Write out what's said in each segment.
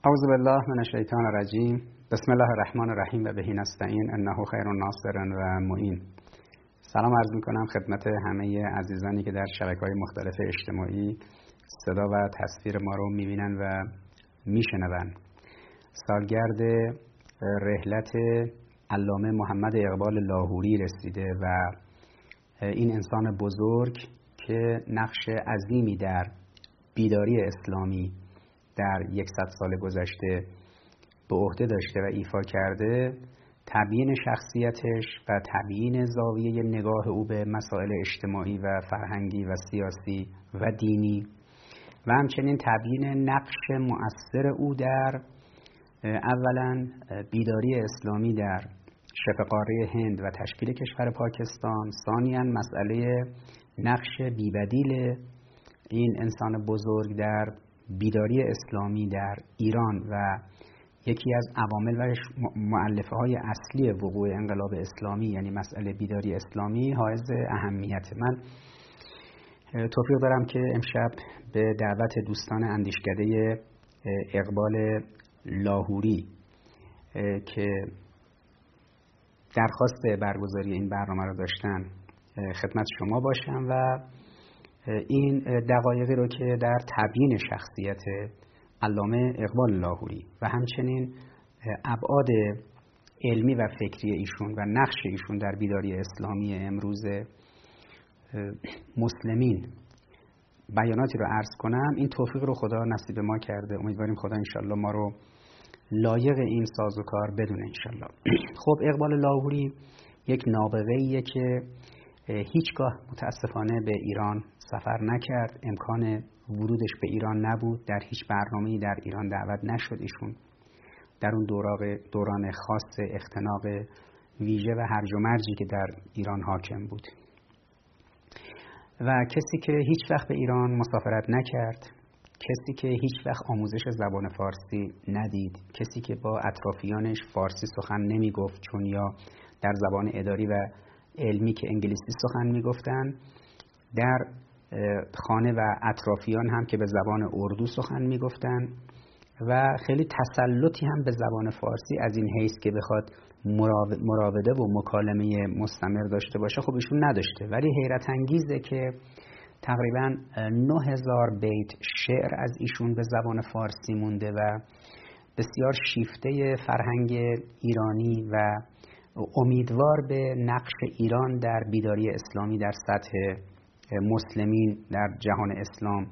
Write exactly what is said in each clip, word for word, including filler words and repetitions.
اعوذ بالله من الشیطان الرجیم. بسم الله الرحمن الرحیم و به نستعین انه خیر الناصر و معین. سلام عرض میکنم خدمت همه عزیزانی که در شبکه‌های مختلف اجتماعی صدا و تصویر ما رو میبینن و میشنون. سالگرد رحلت علامه محمد اقبال لاهوری رسیده و این انسان بزرگ که نقش عظیمی در بیداری اسلامی در یکصد سال گذشته به عهده داشته و ایفا کرده، تبیین شخصیتش و تبیین زاویه نگاه او به مسائل اجتماعی و فرهنگی و سیاسی و دینی و همچنین تبیین نقش مؤثر او در اولا بیداری اسلامی در شبه قاره هند و تشکیل کشور پاکستان، ثانیاً مسئله نقش بی‌بدیل این انسان بزرگ در بیداری اسلامی در ایران و یکی از عوامل و مؤلفه های اصلی وقوع انقلاب اسلامی، یعنی مسئله بیداری اسلامی، حائز اهمیت. من توفیق دارم که امشب به دعوت دوستان اندیشکده اقبال لاهوری که درخواست برگزاری این برنامه رو داشتن خدمت شما باشم و این دقایقی رو که در تبیین شخصیت علامه اقبال لاهوری و همچنین ابعاد علمی و فکری ایشون و نقش ایشون در بیداری اسلامی امروز مسلمین بیاناتی رو عرض کنم، این توفیق رو خدا نصیب ما کرده. امیدواریم خدا انشالله ما رو لایق این سازوکار بدونه انشالله. خب اقبال لاهوری یک نابغه‌ایه که هیچگاه متاسفانه به ایران سفر نکرد، امکان ورودش به ایران نبود، در هیچ برنامه‌ای در ایران دعوت نشد. ایشون در اون دوران خاص اختناق ویژه و هرج و مرجی که در ایران حاکم بود و کسی که هیچ وقت به ایران مسافرت نکرد، کسی که هیچ وقت آموزش زبان فارسی ندید، کسی که با اطرافیانش فارسی سخن نمی گفت چون یا در زبان اداری و علمی که انگلیسی سخن می گفتن، در خانه و اطرافیان هم که به زبان اردو سخن می گفتن و خیلی تسلطی هم به زبان فارسی از این حیث که بخواد مراوده و مکالمه مستمر داشته باشه خب ایشون نداشته. ولی حیرت انگیزه که تقریبا نه هزار بیت شعر از ایشون به زبان فارسی مونده و بسیار شیفته فرهنگ ایرانی و امیدوار به نقش ایران در بیداری اسلامی در سطح مسلمین در جهان اسلام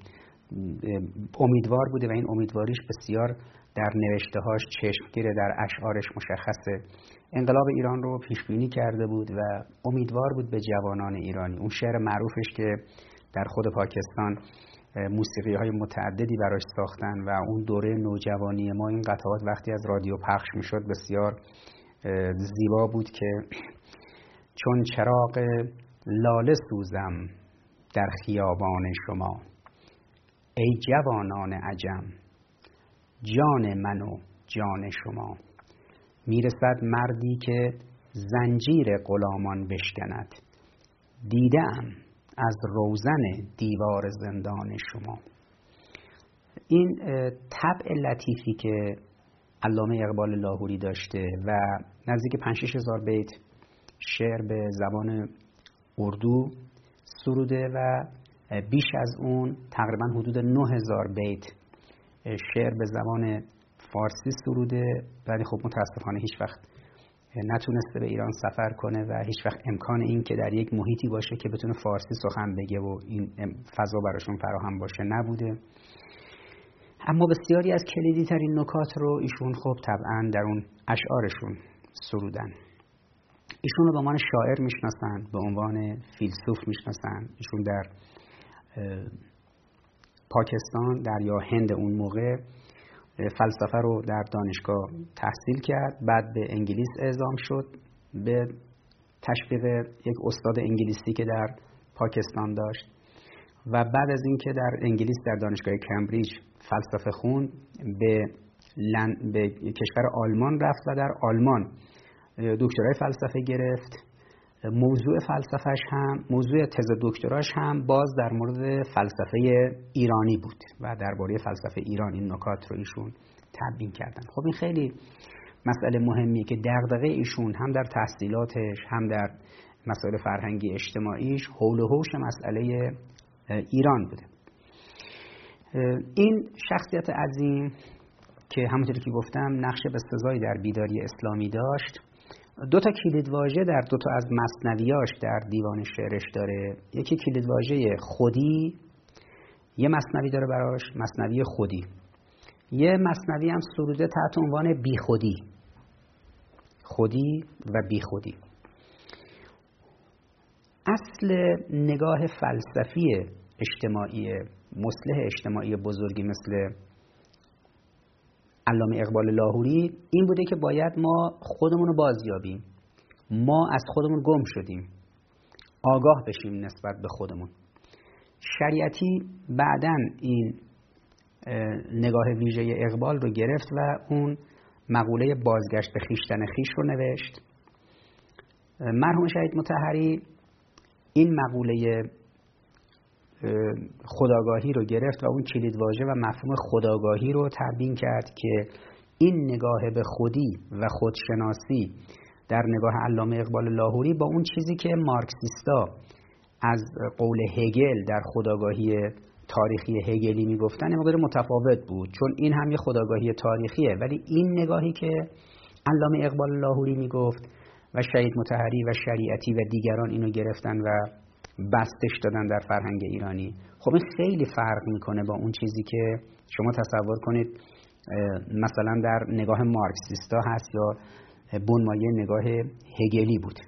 امیدوار بوده و این امیدواریش بسیار در نوشته‌هاش چشمگیره، در اشعارش مشخصه. انقلاب ایران رو پیش بینی کرده بود و امیدوار بود به جوانان ایرانی. اون شعر معروفش که در خود پاکستان موسیقی‌های متعددی براش ساختن و اون دوره نوجوانی ما این قطعات وقتی از رادیو پخش میشد بسیار زیبا بود که چون چراغ لاله سوزم در خیابان شما، ای جوانان عجم جان من و جان شما، میرسد مردی که زنجیر غلامان بشکند، دیدم از روزن دیوار زندان شما. این طبع لطیفی که علامه اقبال لاهوری داشته و نزدیک پنج شش هزار بیت شعر به زبان اردو سروده و بیش از اون تقریبا حدود نه هزار بیت شعر به زبان فارسی سروده، ولی خب متاسفانه هیچ وقت نتونسته به ایران سفر کنه و هیچ وقت امکان این که در یک محیطی باشه که بتونه فارسی سخن بگه و این فضا براشون فراهم باشه نبوده. اما بسیاری از کلیدی ترین نکات رو ایشون خب طبعا در اون اشعارشون سرودن. ایشون رو به عنوان شاعر میشناسن، به عنوان فیلسوف میشناسن. ایشون در پاکستان در یا هند اون موقع فلسفه رو در دانشگاه تحصیل کرد، بعد به انگلیس اعزام شد به تشویق یک استاد انگلیسی که در پاکستان داشت و بعد از اینکه در انگلیس در دانشگاه کمبریج فلسفه خوند به لن... به کشور آلمان رفت و در آلمان دکترای فلسفه گرفت. موضوع فلسفهش هم موضوع تز دکتراش هم باز در مورد فلسفه ایرانی بود و درباره فلسفه ایران این نکات رو ایشون تبیین کردن. خب این خیلی مسئله مهمیه که دغدغه ایشون هم در تحصیلاتش هم در مسائل فرهنگی اجتماعیش حول و حوش مسئله ایران بوده. این شخصیت عظیم که همونطوری که گفتم نقش بسزایی در بیداری اسلامی داشت، دو تا کلیدواژه در دو تا از مثنویاش در دیوان شعرش داره. یکی کلیدواژه خودی، یه مثنوی داره براش، مثنوی خودی. یه مثنوی هم سروده تحت عنوان بی خودی، خودی و بی خودی. اصل نگاه فلسفی اجتماعی مصلح اجتماعی بزرگی مثل علامه اقبال لاهوری این بوده که باید ما خودمون رو بازیابیم، ما از خودمون گم شدیم، آگاه بشیم نسبت به خودمون. شریعتی بعداً این نگاه ویژه اقبال رو گرفت و اون مقوله بازگشت به خویشتن خویش رو نوشت. مرحوم شهید مطهری این مقوله خودآگاهی رو گرفت و اون کلیدواژه و مفهوم خودآگاهی رو تبیین کرد که این نگاه به خودی و خودشناسی در نگاه علامه اقبال لاهوری با اون چیزی که مارکسیستا از قول هگل در خودآگاهی تاریخی هگلی میگفتن مقدار متفاوت بود، چون این هم یه خودآگاهی تاریخیه، ولی این نگاهی که علامه اقبال لاهوری میگفت و شهید مطهری و شریعتی و دیگران اینو گرفتن و بستش دادن در فرهنگ ایرانی. خب این خیلی فرق میکنه با اون چیزی که شما تصور کنید مثلا در نگاه مارکسیستا هست یا بنمایه نگاه هگلی بود.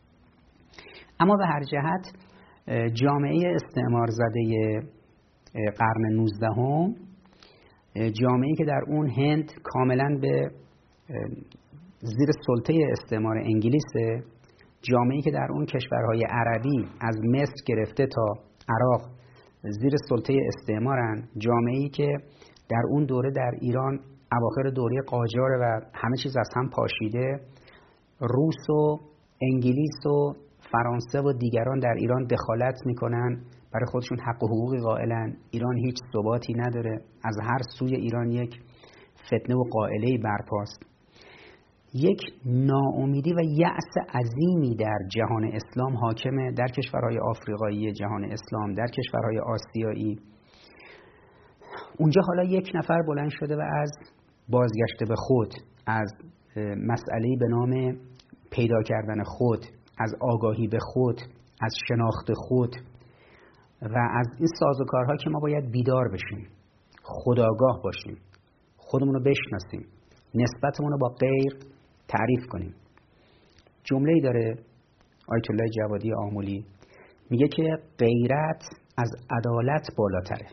اما به هر جهت جامعه استعمار زده قرن نوزدهم، جامعه‌ای که در اون هند کاملا به زیر سلطه استعمار انگلیسه، جامعه‌ای که در اون کشورهای عربی از مصر گرفته تا عراق زیر سلطه استعمارن، جامعه‌ای که در اون دوره در ایران اواخر دوره قاجار و همه چیز از هم پاشیده، روس و انگلیس و فرانسه و دیگران در ایران دخالت میکنن، برای خودشون حق و حقوقی قائلن، ایران هیچ ثباتی نداره، از هر سوی ایران یک فتنه و قائله‌ای برپاست. یک ناامیدی و یأس عظیمی در جهان اسلام حاکمه، در کشورهای آفریقایی جهان اسلام، در کشورهای آسیایی. اونجا حالا یک نفر بلند شده و از بازگشت به خود، از مسئله‌ای به نام پیدا کردن خود، از آگاهی به خود، از شناخت خود و از این سازوکارها که ما باید بیدار بشیم، خودآگاه باشیم، خودمون رو بشناسیم، نسبتمون رو با غیر تعریف کنیم. جمله‌ای داره آیت الله جوادی آملی، میگه که غیرت از عدالت بالاتره.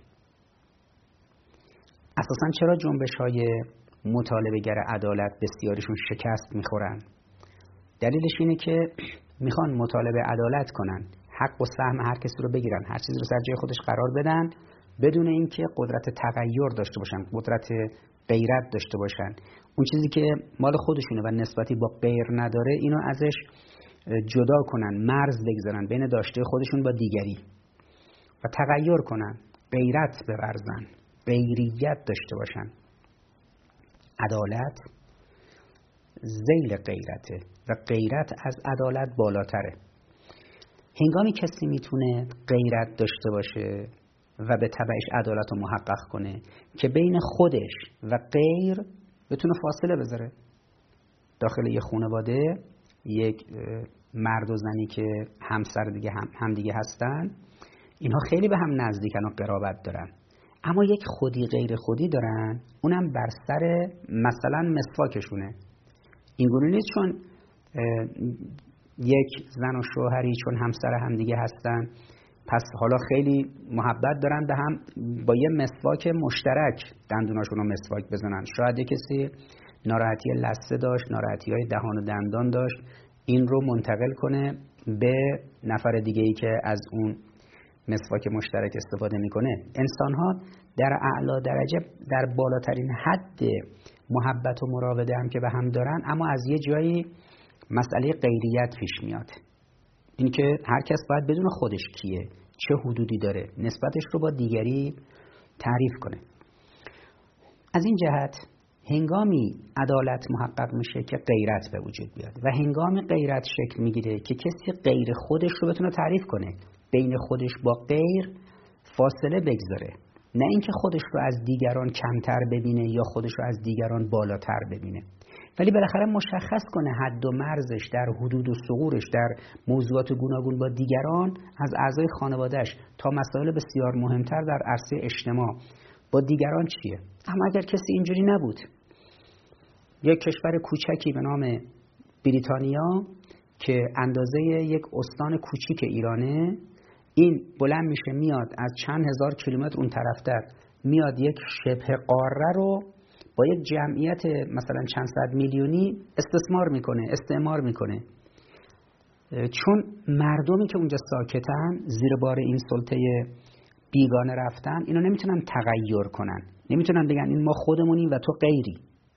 اساساً چرا جنبش‌های مطالبه‌گر عدالت بسیاریشون شکست میخورن؟ دلیلش اینه که میخوان مطالبه عدالت کنن، حق و سهم هر کسی رو بگیرن، هر چیزی رو سر جای خودش قرار بدن، بدون اینکه قدرت تغییر داشته باشن، قدرت غیرت داشته باشن. اون چیزی که مال خودشونه و نسبتی با غیر نداره، اینو ازش جدا کنن، مرز بگذارن بین داشته خودشون با دیگری و تغییر کنن، غیرت بورزن، غیریت داشته باشن. عدالت ذیل غیرته و غیرت از عدالت بالاتره. هنگامی کسی میتونه غیرت داشته باشه و به تبعش عدالت رو محقق کنه که بین خودش و غیر بتونه فاصله بذاره. داخل یه خانواده یک مرد و زنی که همسر دیگه هم, هم دیگه هستن، اینها خیلی به هم نزدیکن و قرابت دارن، اما یک خودی غیر خودی دارن، اونم بر سر مثلا مسواکشونه. اینگونه نیست چون یک زن و شوهری چون همسر هم دیگه هستن پس حالا خیلی محبت دارن به هم، با یه مسواک مشترک دندوناشون رو مسواک بزنن. شاید یه کسی ناراحتی لثه داشت، ناراحتی های دهان و دندان داشت، این رو منتقل کنه به نفر دیگه‌ای که از اون مسواک مشترک استفاده میکنه. انسان ها در اعلی درجه در بالاترین حد محبت و مراوده هم که به هم دارن، اما از یه جایی مسئله غیریت پیش میاد، این که هر کس باید بدون خودش کیه، چه حدودی داره، نسبتش رو با دیگری تعریف کنه. از این جهت هنگامی عدالت محقق میشه که غیرت به وجود بیاد و هنگامی غیرت شکل میگیره که کسی غیر خودش رو بتونه تعریف کنه، بین خودش با غیر فاصله بگذاره، نه اینکه خودش رو از دیگران کمتر ببینه یا خودش رو از دیگران بالاتر ببینه، ولی بالاخره مشخص کنه حد و مرزش در حدود و ثغورش در موضوعات گوناگون با دیگران از اعضای خانوادهش تا مسائل بسیار مهمتر در عرصه اجتماع با دیگران چیه. اما اگر کسی اینجوری نبود، یک کشور کوچکی به نام بریتانیا که اندازه یک استان کوچیک ایرانه، این بلند میشه میاد از چند هزار کیلومتر اون طرفتر میاد یک شبه قاره رو با یک جمعیت مثلا چند صد میلیونی استثمار میکنه، استعمار میکنه، چون مردمی که اونجا ساکتن زیر بار این سلطه بیگانه رفتن، اینا نمیتونن تغییر کنن، نمیتونن بگن این ما خودمونیم و تو غیری.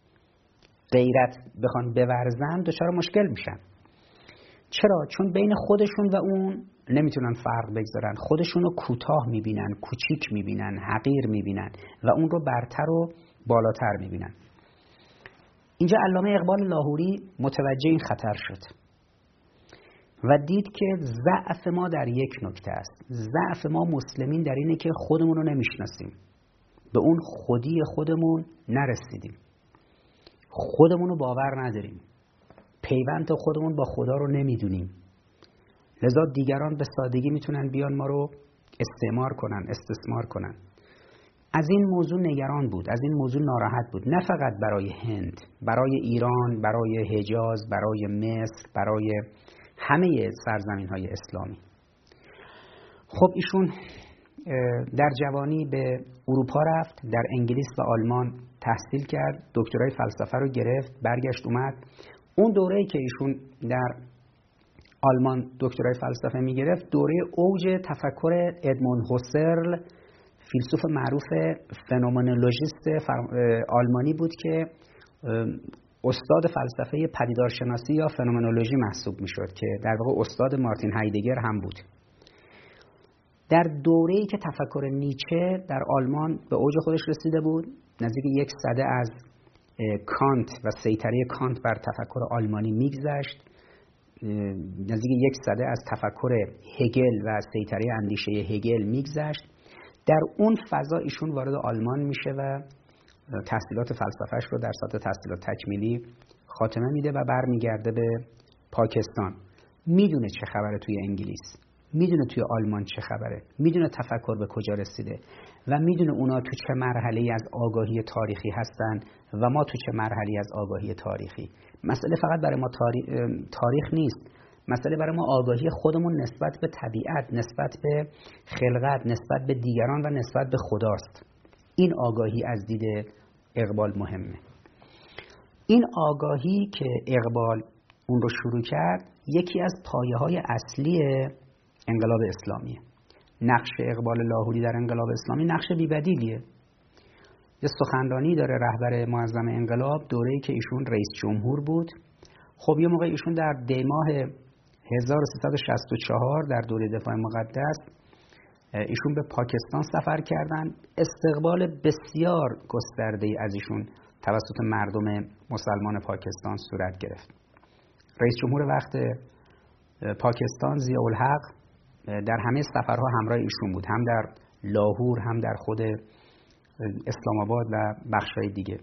غیرت بخوان بورزن دچار مشکل میشن. چرا؟ چون بین خودشون و اون نمیتونن فرق بگذارن، خودشون رو کوتاه میبینن، کوچیک میبینن، حقیر میبینن و اون رو برتر و بالاتر میبینن. اینجا علامه اقبال لاهوری متوجه این خطر شد و دید که ضعف ما در یک نکته است. ضعف ما مسلمین در اینه که خودمون رو نمیشناسیم، به اون خودی خودمون نرسیدیم، خودمون رو باور نداریم، پیوند خودمون با خدا رو نمیدونیم، لذا دیگران به سادگی میتونن بیان ما رو استعمار کنن، استثمار کنن. از این موضوع نگران بود، از این موضوع ناراحت بود، نه فقط برای هند، برای ایران، برای حجاز، برای مصر، برای همه سرزمین های اسلامی. خب ایشون در جوانی به اروپا رفت، در انگلیس و آلمان تحصیل کرد، دکترای فلسفه رو گرفت، برگشت اومد. اون دوره‌ای که ایشون در آلمان دکترای فلسفه می گرفت دوره اوج تفکر ادموند هوسرل، فیلسوف معروف فنومنولوژیست آلمانی بود که استاد فلسفه پدیدارشناسی یا فنومنولوژی محسوب می شد که در واقع استاد مارتین هایدگر هم بود. در دوره‌ای که تفکر نیچه در آلمان به اوج خودش رسیده بود، نزدیک یک سده از کانت و سیطره کانت بر تفکر آلمانی میگذشت، نزدیک یک سده از تفکر هگل و سیطره اندیشه هگل میگذشت. در اون فضا ایشون وارد آلمان میشه و تحصیلات فلسفهش رو در سطح تحصیلات تکمیلی خاتمه میده و برمیگرده به پاکستان. میدونه چه خبره توی انگلیس، میدونه توی آلمان چه خبره، میدونه تفکر به کجا رسیده و میدونه اونا تو چه مرحله‌ای از آگاهی تاریخی هستن و ما تو چه مرحله‌ای از آگاهی تاریخی. مسئله فقط برای ما تاریخ, تاریخ نیست، مسئله برای ما آگاهی خودمون نسبت به طبیعت، نسبت به خلقت، نسبت به دیگران و نسبت به خداست. این آگاهی از دید اقبال مهمه. این آگاهی که اقبال اون رو شروع کرد یکی از پایه‌های اصلی انقلاب اسلامیه. نقش اقبال لاهوری در انقلاب اسلامی نقش بی‌بدیلیه. یه سخنرانی داره رهبر معظم انقلاب دوره‌ای که ایشون رئیس جمهور بود. خب یه موقع ایشون در دی ماه هزار و سیصد و شصت و چهار در دوره دفاع مقدس ایشون به پاکستان سفر کردن. استقبال بسیار گسترده‌ای از ایشون توسط مردم مسلمان پاکستان صورت گرفت. رئیس جمهور وقت پاکستان ضیاءالحق در همه سفرها همراه ایشون بود، هم در لاهور هم در خود اسلام آباد و بخش‌های دیگه.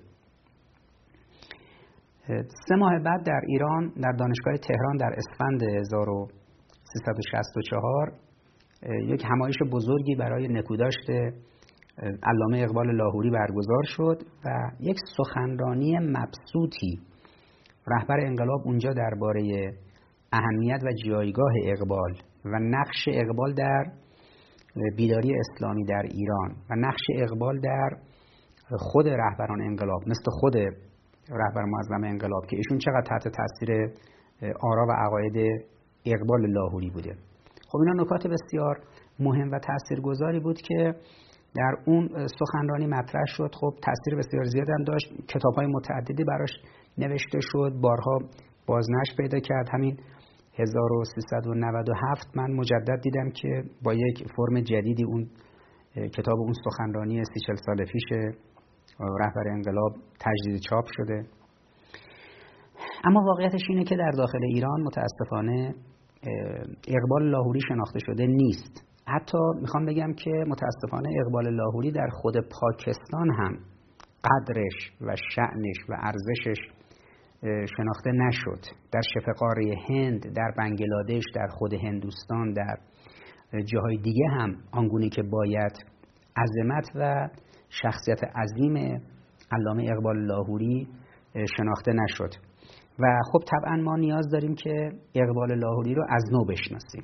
سه ماه بعد در ایران در دانشگاه تهران در اسفند هزار و سیصد و شصت و چهار یک همایش بزرگی برای نکوداشت علامه اقبال لاهوری برگزار شد و یک سخنرانی مبسوطی رهبر انقلاب اونجا درباره اهمیت و جایگاه اقبال و نقش اقبال در بیداری اسلامی در ایران و نقش اقبال در خود رهبران انقلاب مثل خود رهبر معظم انقلاب که ایشون چقدر تحت تاثیر آرا و عقاید اقبال لاهوری بوده. خب اینا نکات بسیار مهم و تاثیرگذاری بود که در اون سخنرانی مطرح شد. خب تاثیر بسیار زیادی هم داشت، کتاب‌های متعددی براش نوشته شد، بارها بازنشر پیدا کرد. همین هزار و سیصد و نود و هفت من مجدد دیدم که با یک فرم جدیدی اون کتاب اون سخنرانی سی چل سال پیش رهبر انقلاب تجدید چاپ شده. اما واقعیتش اینه که در داخل ایران متاسفانه اقبال لاهوری شناخته شده نیست. حتی میخوام بگم که متاسفانه اقبال لاهوری در خود پاکستان هم قدرش و شأنش و ارزشش شناخته نشد. در شبه قاره هند، در بنگلادش، در خود هندوستان، در جاهای دیگه هم آنگونه که باید عظمت و شخصیت عظیم علامه اقبال لاهوری شناخته نشد و خب طبعا ما نیاز داریم که اقبال لاهوری رو از نو بشناسیم.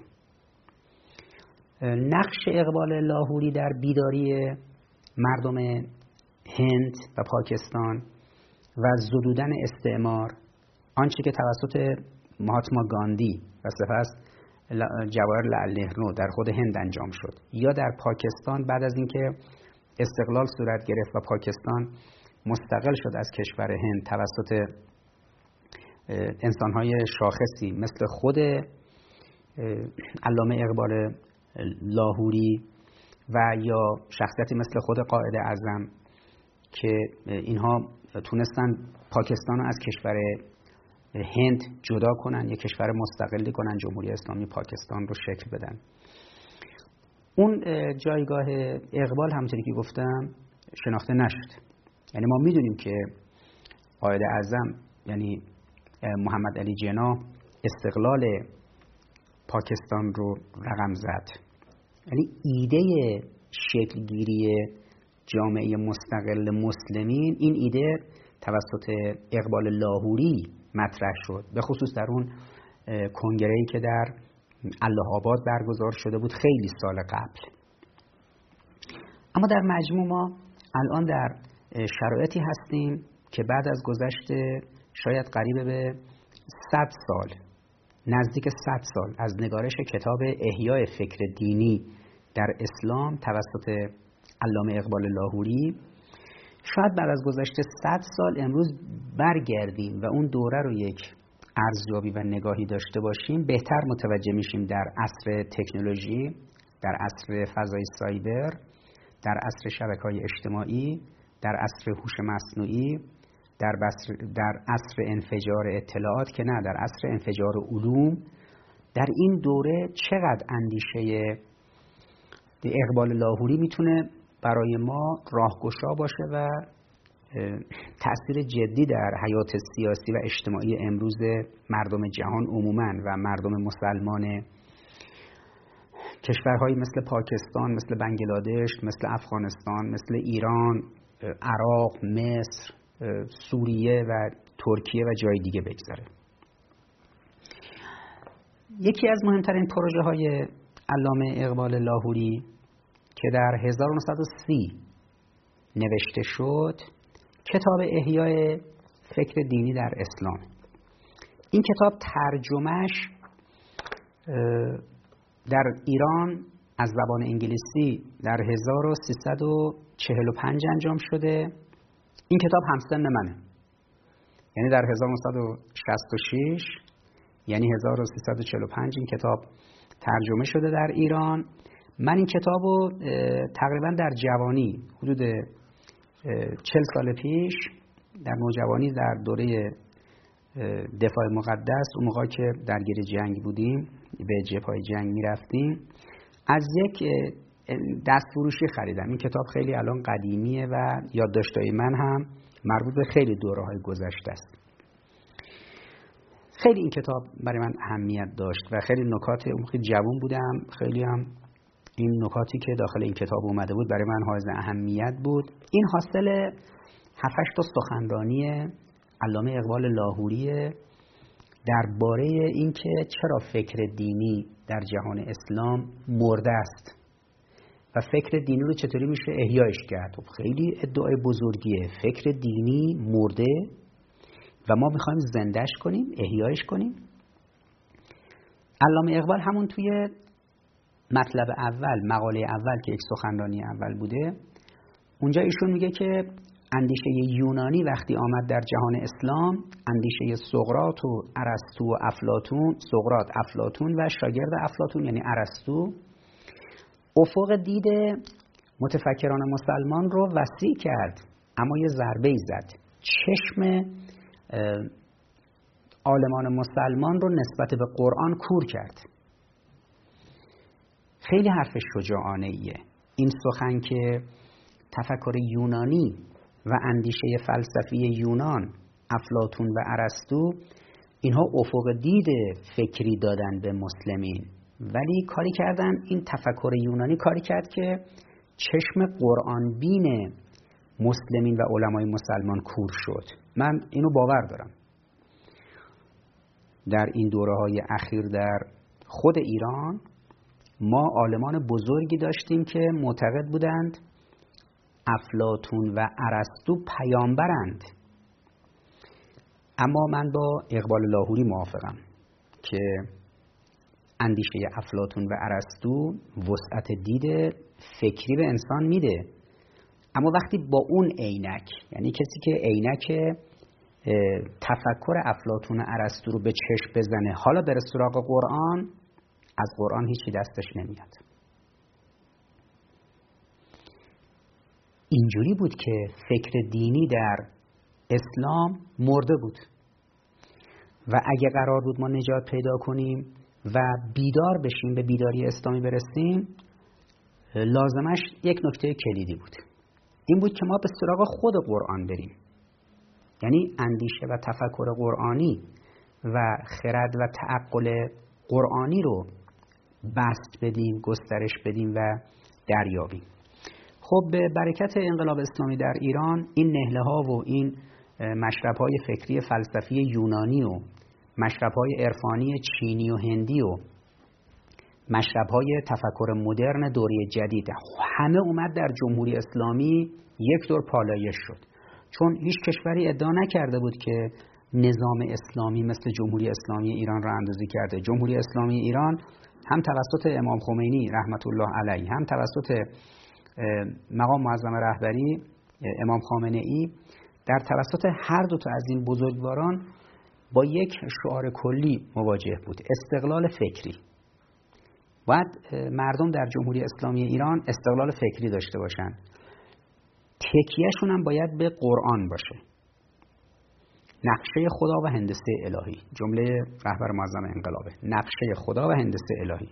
نقش اقبال لاهوری در بیداری مردم هند و پاکستان و زدودن استعمار، آنچه که توسط مهاتما گاندی و سپس جواهرلال نهرو در خود هند انجام شد، یا در پاکستان بعد از اینکه استقلال صورت گرفت و پاکستان مستقل شد از کشور هند توسط انسان‌های شاخصی مثل خود علامه اقبال لاهوری و یا شخصیتی مثل خود قائد اعظم که اینها تونستن پاکستان رو از کشور هند جدا کنن، یک کشور مستقلی کنن، جمهوری اسلامی پاکستان رو شکل بدن. اون جایگاه اقبال همونطوری که گفتم شناخته نشد. یعنی ما میدونیم که قائد اعظم یعنی محمد علی جناح استقلال پاکستان رو رقم زد. یعنی ایده شکلگیری جامعه مستقل مسلمین، این ایده توسط اقبال لاهوری مطرح شد، به خصوص در اون کنگره‌ای که در الله آباد برگزار شده بود خیلی سال قبل. اما در مجموع ما الان در شرایطی هستیم که بعد از گذشت شاید قریب به صد سال، نزدیک صد سال از نگارش کتاب احیای فکر دینی در اسلام توسط علامه اقبال لاهوری، شاید بعد از گذشت صد سال امروز برگردیم و اون دوره رو یک ارزیابی و نگاهی داشته باشیم، بهتر متوجه میشیم در عصر تکنولوژی، در عصر فضای سایبر، در عصر شبکه‌های اجتماعی، در عصر هوش مصنوعی، در, در عصر انفجار اطلاعات که نه، در عصر انفجار علوم، در این دوره چقدر اندیشه اقبال لاهوری میتونه برای ما راهگشا باشه و تأثیر جدی در حیات سیاسی و اجتماعی امروز مردم جهان عموماً و مردم مسلمان کشورهایی مثل پاکستان، مثل بنگلادش، مثل افغانستان، مثل ایران، عراق، مصر، سوریه و ترکیه و جای دیگه بگذاره. یکی از مهمترین پروژه های علامه اقبال لاهوری که در هزار و نهصد و سی نوشته شد کتاب احیای فکر دینی در اسلام. این کتاب ترجمهش در ایران از زبان انگلیسی در هزار و سیصد و چهل و پنج انجام شده. این کتاب همسن منه، یعنی در هزار و نهصد و شصت و شش یعنی هزار و سیصد و چهل و پنج این کتاب ترجمه شده در ایران. من این کتاب رو تقریبا در جوانی حدود چهل سال پیش در نوجوانی در دوره دفاع مقدس، اون موقع که درگیر جنگ بودیم به جبهه‌های جنگ میرفتیم، از یک دستفروشی خریدم. این کتاب خیلی الان قدیمیه و یادداشت‌های من هم مربوط به خیلی دوره‌های گذشته است. خیلی این کتاب برای من اهمیت داشت و خیلی نکات، اون موقع جوان بودم، خیلی هم این نکاتی که داخل این کتاب اومده بود برای من حائز اهمیت بود. این حاصل هفت هشت تا سخنرانی علامه اقبال لاهوری درباره اینکه چرا فکر دینی در جهان اسلام مرده است و فکر دینی رو چطوری میشه احیایش کرد. خیلی ادعای بزرگیه، فکر دینی مرده و ما میخوایم زندهش کنیم، احیایش کنیم. علامه اقبال همون توی مطلب اول، مقاله اول که یک سخنرانی اول بوده، اونجا ایشون میگه که اندیشه یونانی وقتی آمد در جهان اسلام، اندیشه سقراط و ارسطو و افلاطون، سقراط، افلاطون و شاگرد افلاطون یعنی ارسطو، افق دید متفکران مسلمان رو وسیع کرد اما یه ضربه‌ای زد، چشم عالمان مسلمان رو نسبت به قرآن کور کرد. خیلی حرف شجاعانه ایه این سخن که تفکر یونانی و اندیشه فلسفی یونان، افلاطون و ارسطو، اینها افق دید فکری دادن به مسلمین، ولی کاری کردن، این تفکر یونانی کاری کرد که چشم قرآن بین مسلمین و علمای مسلمان کور شد. من اینو باور دارم. در این دوره‌های اخیر در خود ایران ما عالمان بزرگی داشتیم که معتقد بودند افلاطون و ارسطو پیامبرند، اما من با اقبال لاهوری موافقم که اندیشه افلاطون و ارسطو وسعت دید فکری به انسان میده، اما وقتی با اون عینک، یعنی کسی که عینک تفکر افلاطون و ارسطو رو به چشم بزنه حالا بره سراغ قرآن، از قرآن هیچی دستش نمیاد. اینجوری بود که فکر دینی در اسلام مرده بود و اگه قرار بود ما نجات پیدا کنیم و بیدار بشیم، به بیداری اسلامی برسیم، لازمش یک نکته کلیدی بود. این بود که ما به سراغ خود قرآن بریم، یعنی اندیشه و تفکر قرآنی و خرد و تعقل قرآنی رو بسط بدیم، گسترش بدیم و دریابیم. خب به برکت انقلاب اسلامی در ایران این نهله ها و این مشرب های فکری فلسفی یونانی و مشرب های عرفانی چینی و هندی و مشرب های تفکر مدرن دوره جدید همه اومد در جمهوری اسلامی یک دور پالایش شد، چون هیچ کشوری ادعا نکرده بود که نظام اسلامی مثل جمهوری اسلامی ایران را اندازی کرده. جمهوری اسلامی ایران هم توسط امام خمینی رحمت الله علیه، هم توسط مقام معظم رهبری امام خامنه ای، در توسط هر دو تا از این بزرگواران با یک شعار کلی مواجه بود: استقلال فکری. باید مردم در جمهوری اسلامی ایران استقلال فکری داشته باشن، تکیهشون هم باید به قرآن باشه. نقشه خدا و هندسه الهی، جمله رهبر معظم انقلابه، نقشه خدا و هندسه الهی.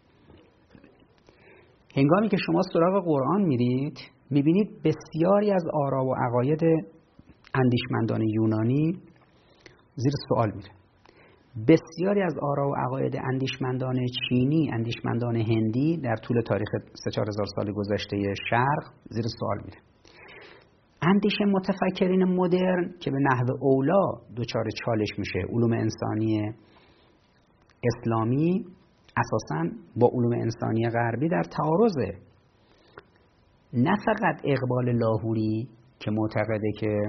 هنگامی که شما سراغ قرآن میرید، میبینید بسیاری از آرا و عقاید اندیشمندان یونانی زیر سوال میره. بسیاری از آرا و عقاید اندیشمندان چینی، اندیشمندان هندی در طول تاریخ سه چهار هزار سال گذشته شرق زیر سوال میره. اندیشه متفکرین مدرن که به نحو اولا دچار چالش میشه، علوم انسانی اسلامی اساساً با علوم انسانی غربی در تعارضه. نه فقط اقبال لاهوری که معتقده که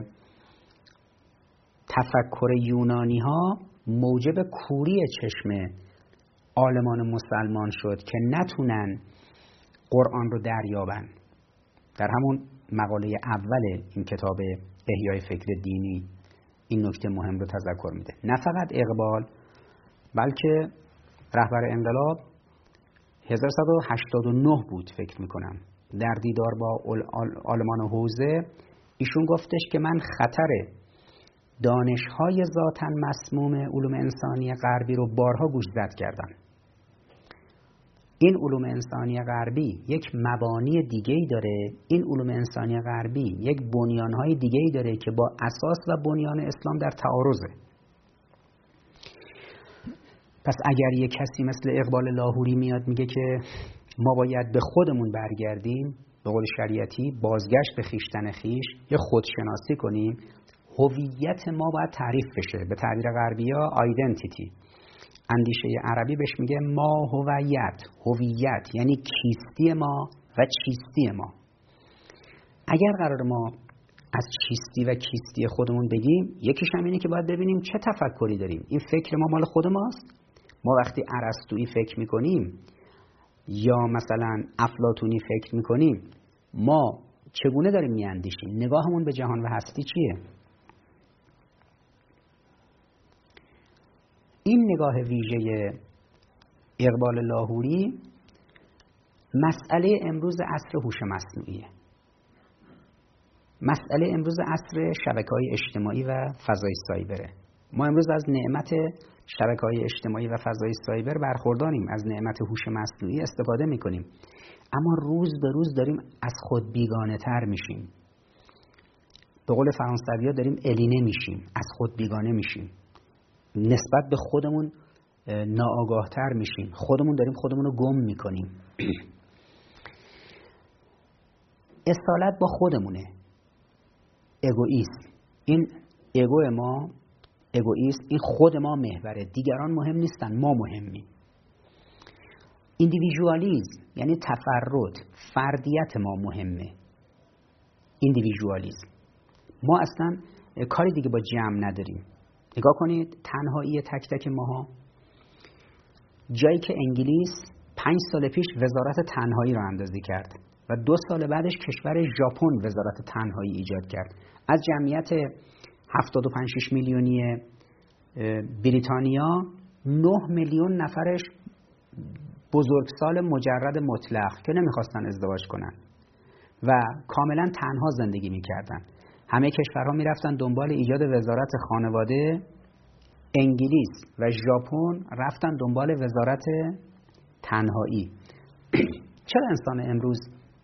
تفکر یونانی ها موجب کوری چشم عالمان مسلمان شد که نتونن قرآن رو دریابن. در همون مقاله اول این کتاب احیای فکر دینی این نکته مهم رو تذکر میده. نه فقط اقبال، بلکه رهبر انقلاب هزار و سیصد و هشتاد و نه بود فکر میکنم، در دیدار با عالمان حوزه ایشون گفتش که من خطر دانش‌های ذاتاً مسموم علوم انسانی غربی رو بارها گوشزد کردم. این علوم انسانی غربی یک مبانی دیگه‌ای داره، این علوم انسانی غربی یک بنیان‌های دیگه‌ای داره که با اساس و بنیان اسلام در تعارضه. پس اگر یک کسی مثل اقبال لاهوری میاد میگه که ما باید به خودمون برگردیم، به قول شریعتی بازگشت به خویشتن خویش، یه خودشناسی کنیم، هویت ما باید تعریف بشه. به تعبیر غربی‌ها آیدنتیتی، اندیشه عربی بهش میگه ما هویت، هویت یعنی کیستی ما و چیستی ما. اگر قرار ما از چیستی و کیستی خودمون بگیم، یکیش هم اینه که باید ببینیم چه تفکری داریم. این فکر ما مال خود ماست؟ ما وقتی ارسطویی فکر میکنیم یا مثلا افلاطونی فکر میکنیم، ما چگونه داریم میاندیشیم؟ نگاهمون به جهان و هستی چیه؟ این نگاه ویژه اقبال لاهوری مسئله امروز عصر هوش مصنوعیه. مسئله امروز عصر شبکه‌های اجتماعی و فضای سایبره. ما امروز از نعمت شبکه‌های اجتماعی و فضای سایبر برخورداریم، از نعمت هوش مصنوعی استفاده می‌کنیم، اما روز به روز داریم از خود بیگانه‌تر میشیم. به قول فرانسوی‌ها داریم الینه میشیم، از خود بیگانه میشیم، نسبت به خودمون ناآگاه‌تر میشیم، خودمون داریم خودمون رو گم میکنیم. اصالت با خودمونه، اگوئیسم. این اگو ما، اگوئیسم، این خود ما محوره، دیگران مهم نیستن، ما مهمیم. ایندیویژوالیسم یعنی تفرد، فردیت ما مهمه. ایندیویژوالیسم، ما اصلا کاری دیگه با جمع نداریم. نگاه کنید تنهایی تک تک ماها، جایی که انگلیس پنج سال پیش وزارت تنهایی را اندازی کرد و دو سال بعدش کشور ژاپن وزارت تنهایی ایجاد کرد. از جمعیت هفتاد و پنج شش میلیونی بریتانیا نه میلیون نفرش بزرگسال مجرد مطلق که نمیخواستن ازدواج کنن و کاملا تنها زندگی میکردن. همه کشورها میرفتن دنبال ایجاد وزارت خانواده، انگلیس و ژاپن رفتن دنبال وزارت تنهایی. چرا انسان امروز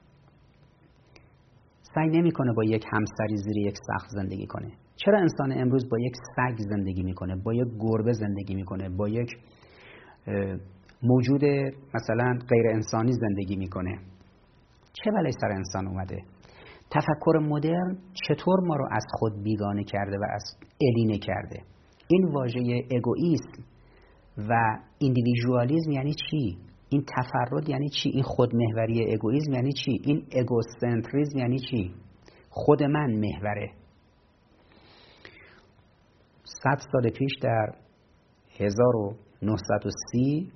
سعی نمیکنه با یک همسری زیر یک سقف زندگی کنه؟ چرا انسان امروز با یک سگ زندگی میکنه، با یک گربه زندگی میکنه، با یک موجود مثلا غیر انسانی زندگی میکنه؟ چه بلایی سر انسان اومده؟ تفکر مدرن چطور ما رو از خود بیگانه کرده و از الینه کرده؟ این واژه اگوئیسم و ایندیویژوالیسم یعنی چی؟ این تفرد یعنی چی؟ این خودمحوری اگوئیسم یعنی چی؟ این اگوسنتریسم یعنی چی؟ خود من محوره. صد سال پیش در هزار و نهصد و سی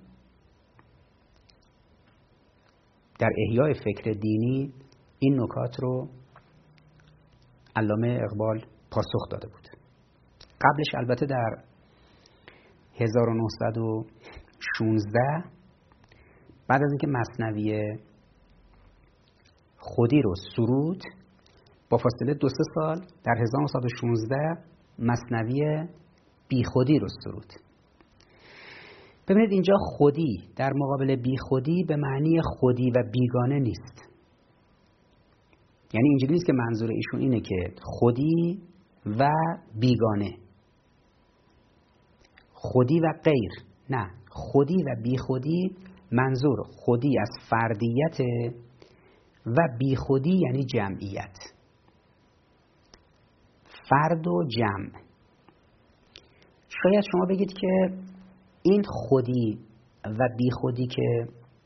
در احیای فکر دینی این نکات رو علامه اقبال پاسخ داده بود. قبلش البته در هزار و نهصد و شانزده بعد از اینکه مثنوی خودی رو سرود، با فاصله دو سه سال در هزار و نهصد و شانزده مثنوی بی خودی رو سرود. ببینید اینجا خودی در مقابل بی خودی به معنی خودی و بیگانه نیست. یعنی اینجوری نیست که منظور ایشون اینه که خودی و بیگانه، خودی و غیر، نه، خودی و بی خودی. منظور خودی از فردیت و بی خودی یعنی جمعیت، فرد و جمع. شاید شما بگید که این خودی و بی خودی که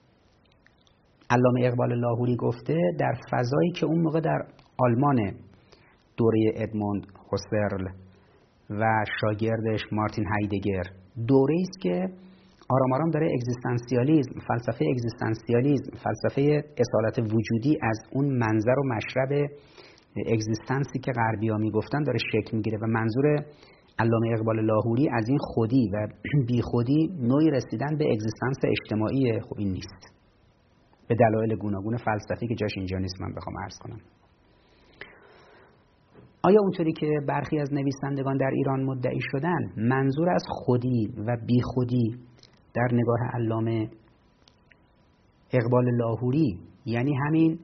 علامه اقبال لاهوری گفته در فضایی که اون موقع در آلمان دوره ادموند هوسرل و شاگردش مارتین هایدگر، دوره است که آرام آرام داره اگزیستانسیالیسم، فلسفه اگزیستانسیالیسم، فلسفه اصالت وجودی از اون منظر و مشرب اگزیستانسی که غربی‌ها میگفتن داره شکل میگیره و منظور علامه اقبال لاهوری از این خودی و بی خودی نوعی رسیدن به اگزیستانس اجتماعی. خب این نیست، به دلایل گوناگون فلسفی که جاش اینجا نیست من بخوام عرض کنم. آیا اونطوری که برخی از نویسندگان در ایران مدعی شدن منظور از خودی و بی خودی در نگاه علامه اقبال لاهوری یعنی همین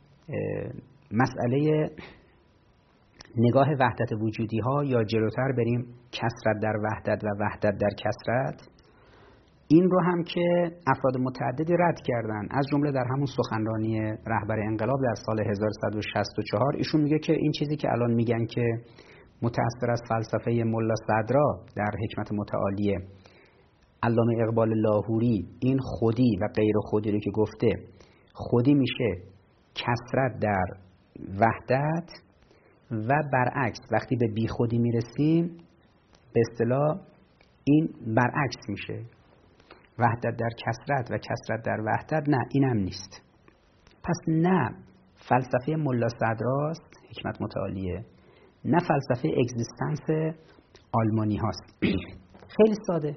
مسئله نگاه وحدت وجودی ها، یا جلوتر بریم کثرت در وحدت و وحدت در کثرت، این رو هم که افراد متعددی رد کردن، از جمله در همون سخنرانی رهبر انقلاب در سال هزار و سیصد و شصت و چهار ایشون میگه که این چیزی که الان میگن که متأثر از فلسفه ملا صدرا در حکمت متعالیه، علامه اقبال لاهوری این خودی و غیر خودی رو که گفته، خودی میشه کثرت در وحدت و برعکس وقتی به بی خودی میرسیم به اصطلاح این برعکس میشه، وحدت در کثرت و کثرت در وحدت. نه، اینم نیست. پس نه فلسفه ملا صدراست حکمت متعالیه، نه فلسفه اگزیستانس آلمانی هاست. خیلی ساده،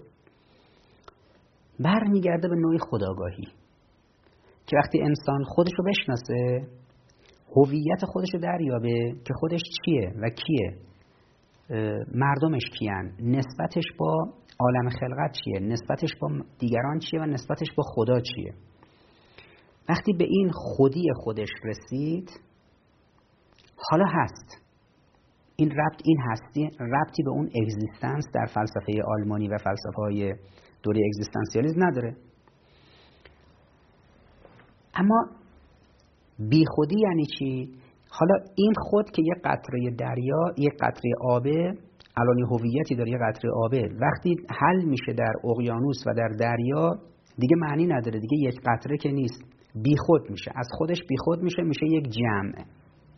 برمیگرده به نوع خودآگاهی که وقتی انسان خودش رو بشناسه، هویت خودش رو دریابه که خودش چیه و کیه، مردمش کیان، نسبتش با عالم خلقت چیه، نسبتش با دیگران چیه و نسبتش با خدا چیه. وقتی به این خودی خودش رسید، حالا هست. این ربط، این هستی ربطی به اون اگزیستنس در فلسفه آلمانی و فلسفه های دوره اگزیستانسیالیسم نداره. اما بی خودی یعنی چی؟ حالا این خود که یه قطره دریا، یه قطره آبه، الان یه هویتی داره، یه قطره آبه، وقتی حل میشه در اقیانوس و در دریا دیگه معنی نداره، دیگه یک قطره که نیست، بی خود میشه، از خودش بی خود میشه، میشه یک جمع.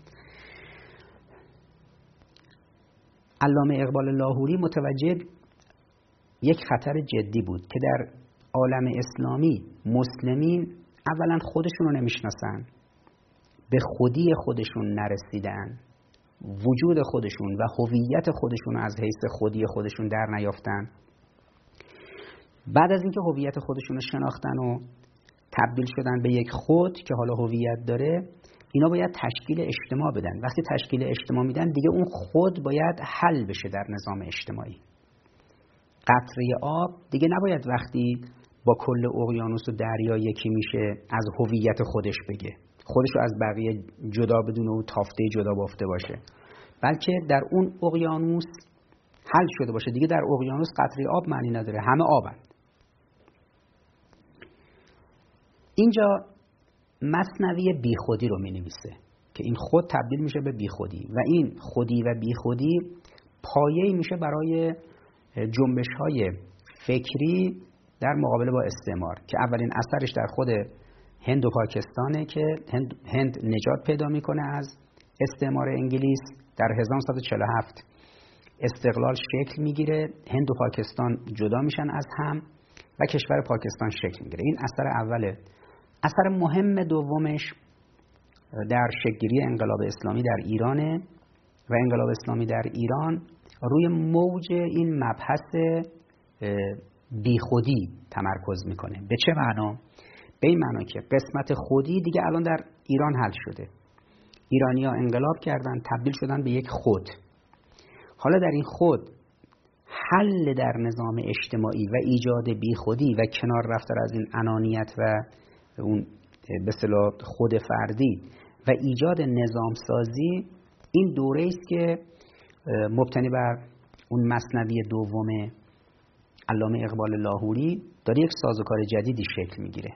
علامه اقبال لاهوری متوجه یک خطر جدی بود که در عالم اسلامی مسلمین اولا خودشون رو نمیشناسن، به خودی خودشون نرسیدن، وجود خودشون و هویت خودشون رو از حیث خودی خودشون در نیافتن. بعد از اینکه هویت خودشون رو شناختن و تبدیل شدن به یک خود که حالا هویت داره، اینا باید تشکیل اجتماع بدن. وقتی تشکیل اجتماع میدن دیگه اون خود باید حل بشه در نظام اجتماعی. قطره آب دیگه نباید وقتی با کل اقیانوس و دریا یکی میشه از هویت خودش بگه، خودش رو از بقیه جدا بدونه و تافته جدا بافته باشه، بلکه در اون اقیانوس حل شده باشه. دیگه در اقیانوس قطره آب معنی نداره، همه آبن. اینجا مثنوی بیخودی رو می نویسه که این خود تبدیل میشه به بیخودی و این خودی و بیخودی پایه‌ای میشه برای جنبش‌های فکری در مقابله با استعمار که اولین اثرش در خود هند و پاکستانه که هند, هند نجات پیدا میکنه از استعمار انگلیس. در هزار و نهصد و چهل و هفت استقلال شکل میگیره، هند و پاکستان جدا میشن از هم و کشور پاکستان شکل میگیره. این اثر اوله. اثر مهم دومش در شکل‌گیری انقلاب اسلامی در ایرانه و انقلاب اسلامی در ایران روی موج این مبحث بیخودی تمرکز میکنه. به چه معنا؟ به این معنا که قسمت خودی دیگه الان در ایران حل شده. ایرانی‌ها انقلاب کردن، تبدیل شدن به یک خود. حالا در این خود حل در نظام اجتماعی و ایجاد بیخودی و کنار رفتن از این انانیت و اون به اصطلاح خود فردی و ایجاد نظام سازی، این دوره است که مبتنی بر اون مثنوی دوم علامه اقبال لاهوری داره یک سازوکار جدیدی شکل میگیره.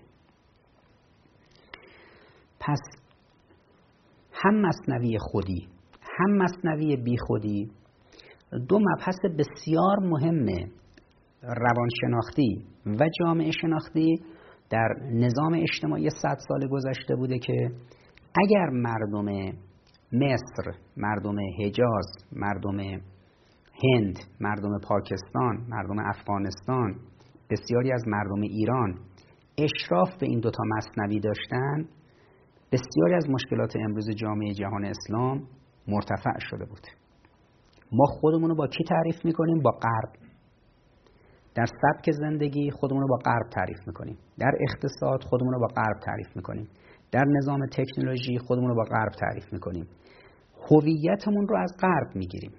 پس هم مثنوی خودی هم مثنوی بی خودی دو مبحث بسیار مهمه روانشناختی و جامعه شناختی در نظام اجتماعی صد سال گذشته بوده که اگر مردم مصر، مردم حجاز، مردم هند، مردم پاکستان، مردم افغانستان، بسیاری از مردم ایران اشراف به این دوتا مثنوی داشتن، بسیاری از مشکلات امروز جامعه جهان اسلام مرتفع شده بود. ما خودمون رو با کی تعریف میکنیم؟ با غرب. در سبک زندگی خودمون رو با غرب تعریف میکنیم، در اقتصاد خودمون رو با غرب تعریف میکنیم، در نظام تکنولوژی خودمون رو با غرب تعریف میکنیم، هویتمون رو از غرب میگیریم.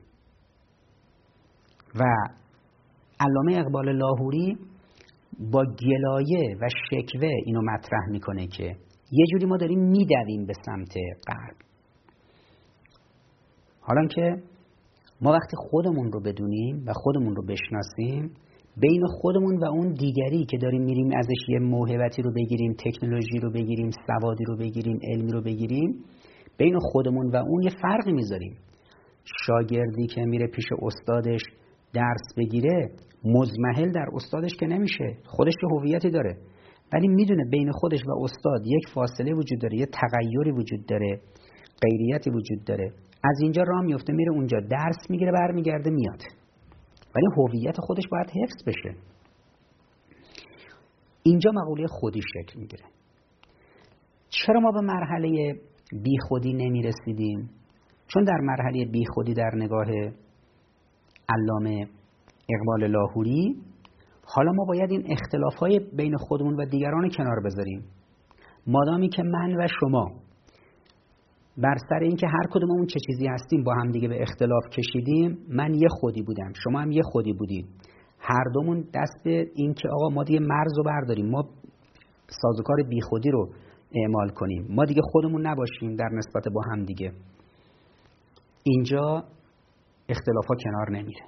و علامه اقبال لاهوری با گلایه و شکوه اینو مطرح میکنه که یه جوری ما داریم میدویم به سمت غرب. حالا که ما وقتی خودمون رو بدونیم و خودمون رو بشناسیم، بین خودمون و اون دیگری که داریم میریم ازش یه موهبتی رو بگیریم، تکنولوژی رو بگیریم، سوادی رو بگیریم، علمی رو بگیریم، بین خودمون و اون یه فرقی میذاریم. شاگردی که میره پیش استادش درس بگیره مزمحل در استادش که نمیشه، خودش یه هویتی داره، ولی میدونه بین خودش و استاد یک فاصله وجود داره، یه تغییری وجود داره، غیریتی وجود داره. از اینجا راه میفته میره اونجا درس میگیره، برمیگرده میاد، ولی هویت خودش باید حفظ بشه. اینجا مقوله خودی شکل میگیره. چرا ما به مرحله بی خودی نمی رسیدیم؟ چون در مرحله بی خودی در نگاه علامه اقبال لاهوری حالا ما باید این اختلاف‌های بین خودمون و دیگران کنار بذاریم. مادامی که من و شما بر سر اینکه هر کدوممون چه چیزی هستیم با هم دیگه به اختلاف کشیدیم. من یه خودی بودم، شما هم یه خودی بودید، هر دومون دست به این که آقا ما دیگه مرز رو برداریم، ما سازوکار بیخودی رو اعمال کنیم، ما دیگه خودمون نباشیم در نسبت با هم دیگه. اینجا اختلاف ها کنار نمیره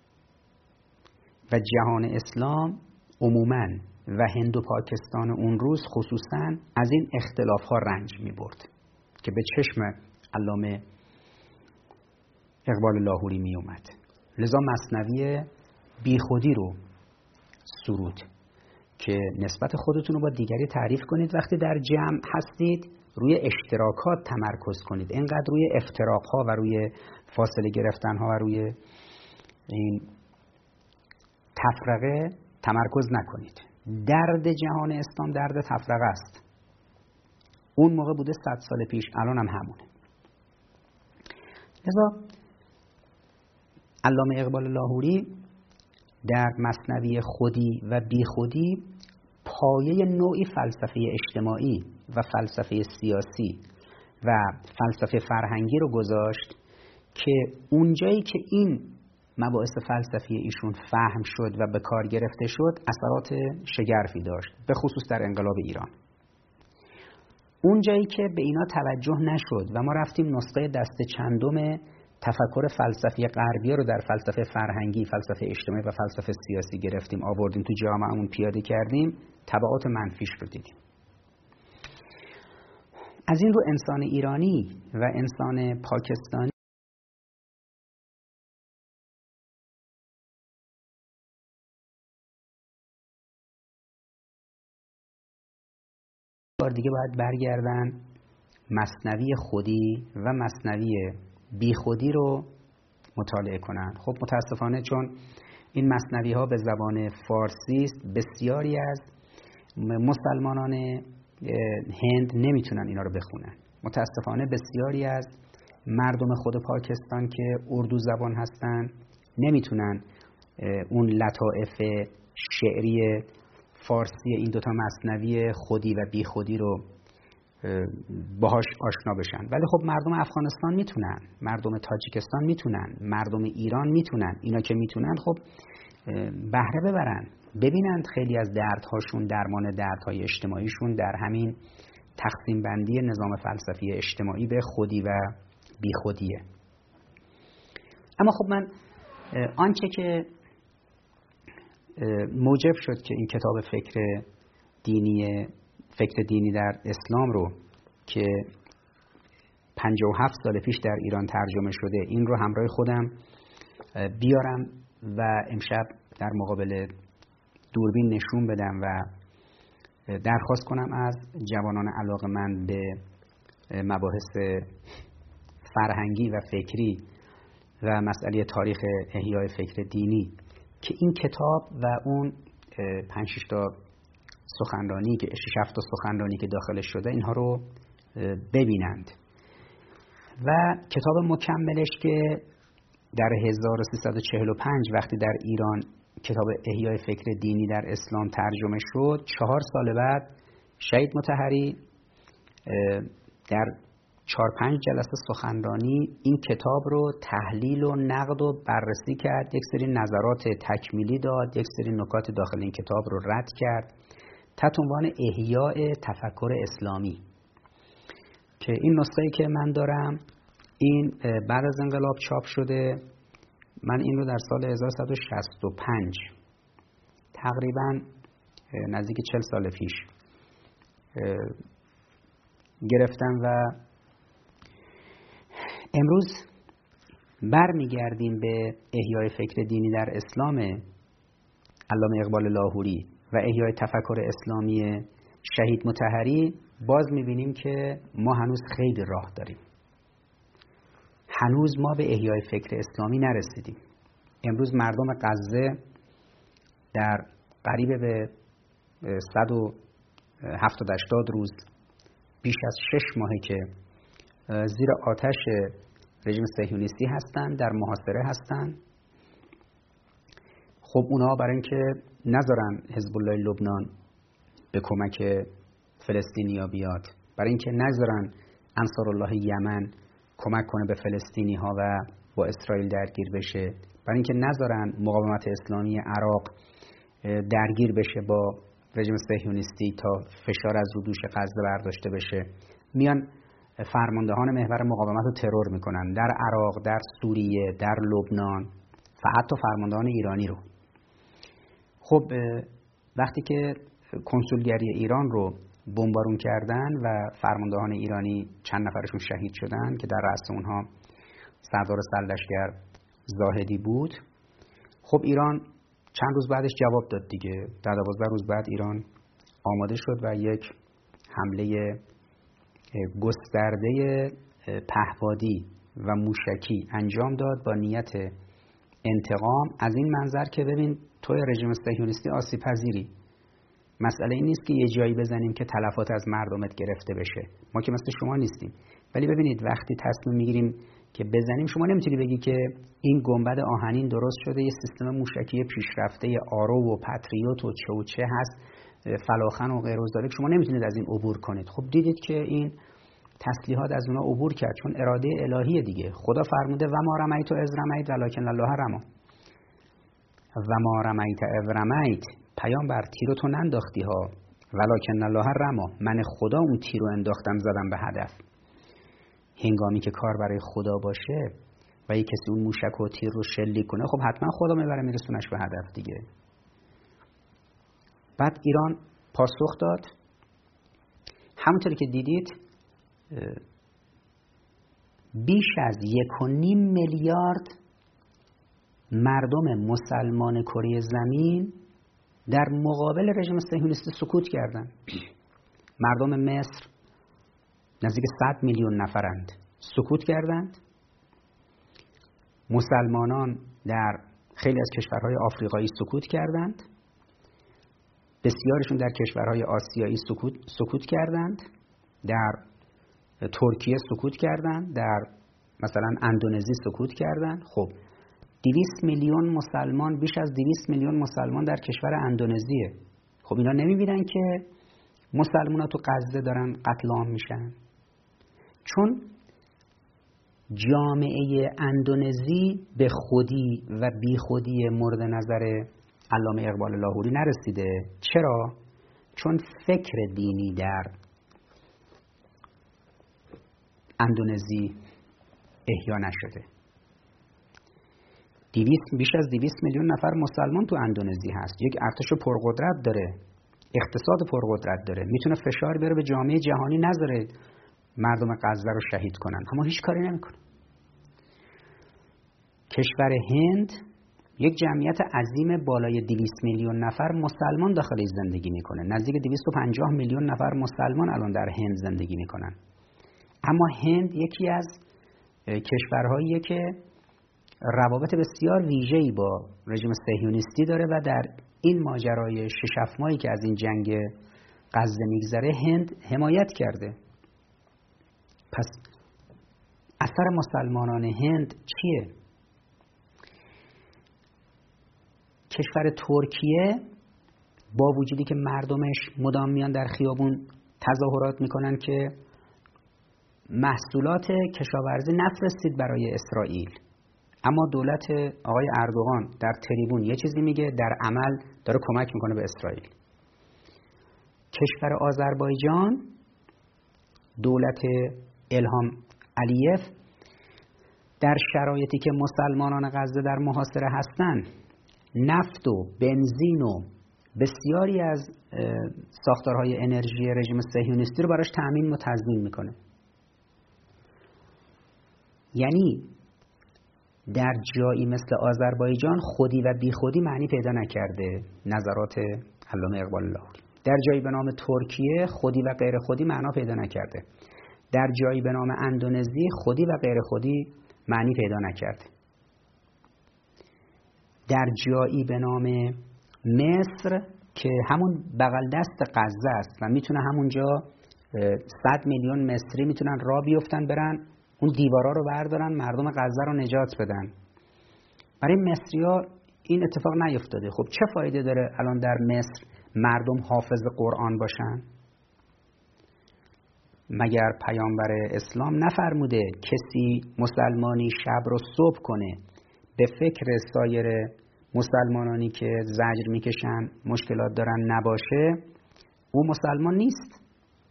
و جهان اسلام عموماً و هند و پاکستان اون روز خصوصاً از این اختلاف ها رنج می برد که به چشم علامه اقبال لاهوری می اومد. لذا مثنوی بیخودی رو سرود که نسبت خودتون رو با دیگری تعریف کنید، وقتی در جمع هستید روی اشتراکات تمرکز کنید، اینقدر روی افتراق ها و روی فاصله گرفتن ها و روی این تفرقه تمرکز نکنید. درد جهان اسلام درد تفرقه است. اون موقع بوده صد سال پیش، الان هم همونه. لذا علامه اقبال لاهوری در مثنوی خودی و بی خودی پایه نوعی فلسفه اجتماعی و فلسفه سیاسی و فلسفه فرهنگی رو گذاشت که اونجایی که این مباحث فلسفی ایشون فهم شد و به کار گرفته شد اثرات شگرفی داشت، به خصوص در انقلاب ایران. اونجایی که به اینا توجه نشد و ما رفتیم نسخه دست چندم تفکر فلسفی غربی رو در فلسفه فرهنگی، فلسفه اجتماعی و فلسفه سیاسی گرفتیم، آوردیم تو جامعهمون پیاده کردیم، تبعات منفیش رو دیدیم. از این رو انسان ایرانی و انسان پاکستانی بار دیگه باید برگردن مثنوی خودی و مثنوی بی خودی رو مطالعه کنن. خب متاسفانه چون این مثنوی ها به زبان فارسی است، بسیاری از مسلمانان هند نمیتونن اینا رو بخونن. متاسفانه بسیاری از مردم خود پاکستان که اردو زبان هستن نمیتونن اون لطائف شعری فارسی این دوتا مثنوی خودی و بی خودی رو باهاش آشنا بشن. ولی خب مردم افغانستان میتونن، مردم تاجیکستان میتونن، مردم ایران میتونن. اینا که میتونن خب بهره ببرن، ببینند خیلی از دردهاشون، درمان دردهای اجتماعیشون در همین تقسیم بندی نظام فلسفی اجتماعی به خودی و بی خودیه. اما خب من آنچه که موجب شد که این کتاب فکر دینی فکر دینی در اسلام رو که پنجاه و هفت سال پیش در ایران ترجمه شده، این رو همراه خودم بیارم و امشب در مقابل دوربین نشون بدم و درخواست کنم از جوانان علاقه‌مند به مباحث فرهنگی و فکری و مسئله تاریخ احیای فکر دینی که این کتاب و اون پنج شش تا سخنرانی که شش هفت تا سخنرانی که داخلش شده اینها رو ببینند و کتاب مکملش که در هزار و سیصد و چهل و پنج وقتی در ایران کتاب احیای فکر دینی در اسلام ترجمه شد، چهار سال بعد شهید مطهری در چهار پنج جلسه سخنرانی این کتاب رو تحلیل و نقد و بررسی کرد، یک سری نظرات تکمیلی داد، یک سری نکات داخل این کتاب رو رد کرد تحت عنوان احیای تفکر اسلامی که این نسخه‌ای که من دارم این بعد از انقلاب چاپ شده. من این رو در سال هزار و سیصد و شصت و پنج تقریبا نزدیک چهل سال پیش گرفتم و امروز برمیگردیم به احیای فکر دینی در اسلام علامه اقبال لاهوری و احیای تفکر اسلامی شهید مطهری. باز میبینیم که ما هنوز خیلی راه داریم، هنوز ما به احیای فکر اسلامی نرسیدیم. امروز مردم غزه در قریب به صد و هفتاد هشتاد روز بیش از شش ماهه که زیر آتش رژیم صهیونیستی هستند، در محاصره هستند. خب اونا برای اینکه نذارن حزب الله لبنان به کمک فلسطینیا بیاد، برای اینکه نذارن انصارالله یمن کمک کنه به فلسطینی ها و با اسرائیل درگیر بشه، برای اینکه نذارن مقاومت اسلامی عراق درگیر بشه با رژیم صهیونیستی تا فشار از رو دوش غزه برداشته بشه، میان فرماندهان محور مقاومت رو ترور میکنن در عراق، در سوریه، در لبنان و حتی فرماندهان ایرانی رو. خب وقتی که کنسولگری ایران رو بمبارون کردن و فرماندهان ایرانی چند نفرشون شهید شدن که در رأس اونها سردار سرلشکر زاهدی بود، خب ایران چند روز بعدش جواب داد دیگه. در دوازده روز بعد ایران آماده شد و یک حمله گسترده پهپادی و موشکی انجام داد با نیت انتقام از این منظر که ببین توی رژیم صهیونیستی آسیب پذیری، مسئله این نیست که یه جایی بزنیم که تلفات از مردمت گرفته بشه، ما که مثل شما نیستیم. ولی ببینید وقتی تصمیم میگیریم که بزنیم، شما نمیتونی بگی که این گنبد آهنین درست شده، یه سیستم موشکی پیشرفته آرو و پتریوت و چه و چه هست، فلاخن و غیر و ذالک، شما نمیتونید از این عبور کنید. خب دیدید که این تسلیحات از اونا عبور کرد، چون اراده الهی دیگه. خدا فرموده و ما رمیت اذ رمیت ولکن الله رمی، و ما رمیت اذ رمیت، پیامبر تیرو تو ننداختی ها، ولکن الله رمی، من خدا اون تیرو انداختم زدم به هدف. هنگامی که کار برای خدا باشه و یک کسی اون موشک و تیر رو شلیک کنه، خب حتما خدا میبره میرسونش به هدف دیگه. بعد ایران پاسخ داد، همونطوری که دیدید بیش از یک و نیم میلیارد مردم مسلمان کره زمین در مقابل رژیم صهیونیستی سکوت کردند. مردم مصر نزدیک صد میلیون نفرند، سکوت کردند. مسلمانان در خیلی از کشورهای آفریقایی سکوت کردند. بسیارشون در کشورهای آسیایی سکوت سکوت کردند. در ترکیه سکوت کردند. در مثلا اندونزی سکوت کردند. خب دویست میلیون مسلمان، بیش از دویست میلیون مسلمان در کشور اندونزیه. خب اینا نمیبینن که مسلمان‌ها تو غزه دارن قتل عام میشن؟ چون جامعه اندونزی به خودی و بی خودی مورد نظر علامه اقبال لاهوری نرسیده. چرا؟ چون فکر دینی در اندونزی احیا نشده. دویست بیش از دویست میلیون نفر مسلمان تو اندونزی هست، یک ارتش پرقدرت داره، اقتصاد پرقدرت داره، میتونه فشار بیاره به جامعه جهانی نذاره مردم غزه رو شهید کنن، اما هیچ کاری نمیکنه. کشور هند یک جمعیت عظیم بالای دویست میلیون نفر مسلمان داخلش زندگی میکنه، نزدیک دویست و پنجاه میلیون نفر مسلمان الان در هند زندگی میکنن. اما هند یکی از کشورهاییه که روابط بسیار ویژه‌ای با رژیم صهیونیستی داره و در این ماجرای شش هفت ماهی که از این جنگ غزه میگذره هند حمایت کرده. پس اثر مسلمانان هند چیه؟ کشور ترکیه با وجودی که مردمش مدام میان در خیابون تظاهرات میکنن که محصولات کشاورزی نفرستید برای اسرائیل، اما دولت آقای اردوغان در تریبون یه چیزی میگه، در عمل داره کمک میکنه به اسرائیل. کشور آذربایجان، دولت الهام علیف، در شرایطی که مسلمانان غزه در محاصره هستن، نفت و بنزین و بسیاری از ساختارهای انرژی رژیم صهیونیستی رو براش تأمین و تضمین میکنه. یعنی در جایی مثل آذربایجان خودی و بی خودی معنی پیدا نکرده نظرات علامه اقبال لاهوری. در جایی به نام ترکیه خودی و غیر خودی معنا پیدا نکرده. در جایی به نام اندونزی خودی و غیر خودی معنی پیدا نکرده. در جایی به نام مصر که همون بغل دست غزه است و میتونه همونجا صد میلیون مصری میتونن راه بیفتن برن اون دیوارا رو بردارن مردم غزه رو نجات بدن. برای مصری‌ها این اتفاق نیفتاده. خب چه فایده داره الان در مصر مردم حافظ قرآن باشن؟ مگر پیامبر اسلام نفرموده کسی مسلمانی شب رو صبح کنه به فکر سایر مسلمانانی که زجر میکشن مشکلات دارن نباشه، او مسلمان نیست.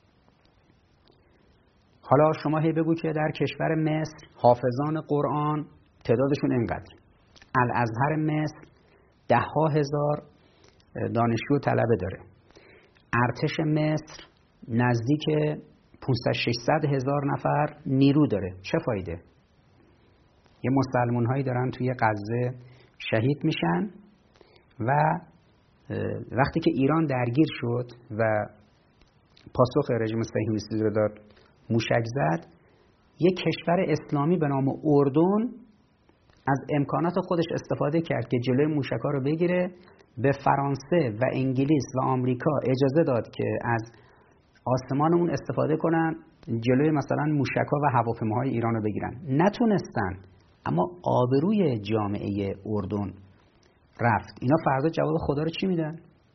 حالا شما هی بگو که در کشور مصر حافظان قرآن تعدادشون اینقدر، الازهر مصر ده ها هزار دانشجو و طلبه داره، ارتش مصر نزدیک پانصد ششصد هزار نفر نیرو داره، چه فایده؟ یه مسلمان هایی دارن توی غزه شهید میشن و وقتی که ایران درگیر شد و پاسخ رژیم صهیونیستی رو داد، موشک زد، یک کشور اسلامی به نام اردن از امکانات خودش استفاده کرد که جلوی موشک‌ها رو بگیره، به فرانسه و انگلیس و آمریکا اجازه داد که از آسمان اون استفاده کنن جلوی مثلا موشک‌ها و هواپیماهای ایران رو بگیرن. نتونستن، اما آبروی جامعه اردن رفت. اینا فردا جواب خدا رو چی میدن؟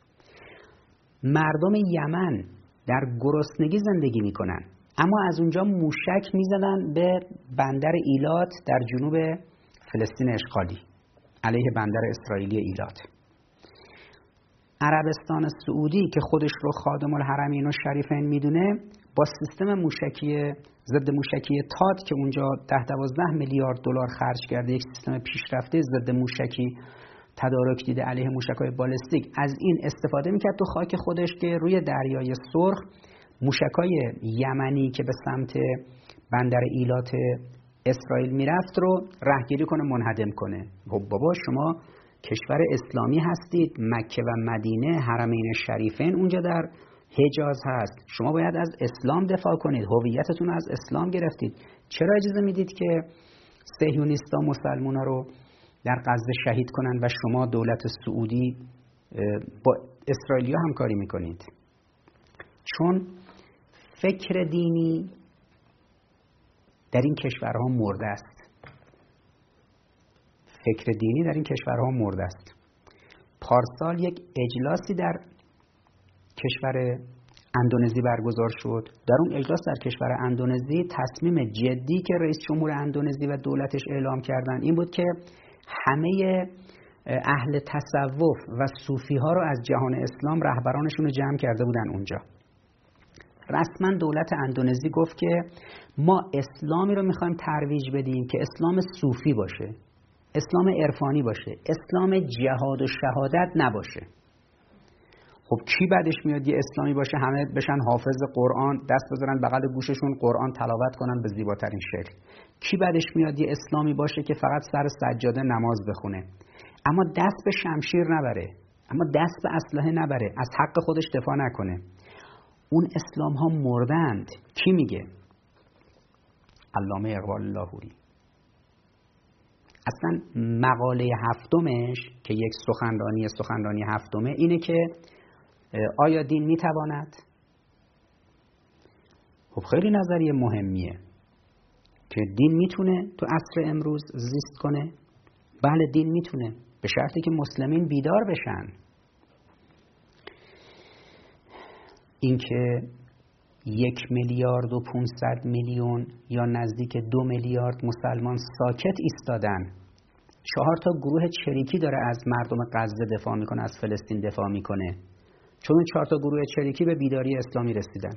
مردم یمن در گرسنگی زندگی میکنن، اما از اونجا موشک میزنن به بندر ایلات در جنوب فلسطین اشغالی علیه بندر اسرائیلی ایلات. عربستان سعودی که خودش رو خادم الحرمین و شریفین میدونه، با سیستم موشکی ضد موشکی تاد که اونجا ده دوازده میلیارد دلار خرج کرده، یک سیستم پیشرفته ضد موشکی تدارک دیده علیه موشک‌های بالستیک، از این استفاده میکرد تو خاک خودش که روی دریای سرخ موشک‌های یمنی که به سمت بندر ایلات اسرائیل میرفت رو رهگیری کنه، منهدم کنه. خب بابا شما کشور اسلامی هستید، مکه و مدینه حرمین شریفین اونجا در حجاز هست، شما باید از اسلام دفاع کنید، هویتتون از اسلام گرفتید، چرا اجازه میدید که صهیونیستا مسلمونا رو در غزه شهید کنن و شما دولت سعودی با اسرائیلیا همکاری میکنید؟ چون فکر دینی در این کشورها مرده است. فکر دینی در این کشورها مرده است. پارسال یک اجلاسی در کشور اندونزی برگزار شد. در اون اجلاس در کشور اندونزی تصمیم جدی که رئیس جمهور اندونزی و دولتش اعلام کردن این بود که همه اهل تصوف و صوفی ها رو از جهان اسلام رهبرانشون رو جمع کرده بودن اونجا. رسما دولت اندونزی گفت که ما اسلامی رو میخوایم ترویج بدیم که اسلام صوفی باشه، اسلام عرفانی باشه، اسلام جهاد و شهادت نباشه. خب کی بعدش میاد یه اسلامی باشه همه بشن حافظ قرآن، دست بذارن بغل گوششون قرآن تلاوت کنن به زیباترین شکل؟ کی بعدش میاد یه اسلامی باشه که فقط سر سجاده نماز بخونه، اما دست به شمشیر نبره، اما دست به اسلحه نبره، از حق خودش دفاع نکنه؟ اون اسلام ها مردند. کی میگه؟ علامه اقبال لاهوری. اصلا مقاله هفتمش که یک سخنرانی سخنرانی هفتمه اینه که آیا دین میتواند؟ خب خیلی نظریه مهمیه که دین میتونه تو عصر امروز زیست کنه. بله دین میتونه، به شرطی که مسلمین بیدار بشن. اینکه یک میلیارد و پونصد میلیون یا نزدیک دو میلیارد مسلمان ساکت ایستادن، چهار تا گروه چریکی داره از مردم غزه دفاع میکنه، از فلسطین دفاع میکنه، چون این چهار تا گروه چریکی به بیداری اسلامی رسیدن.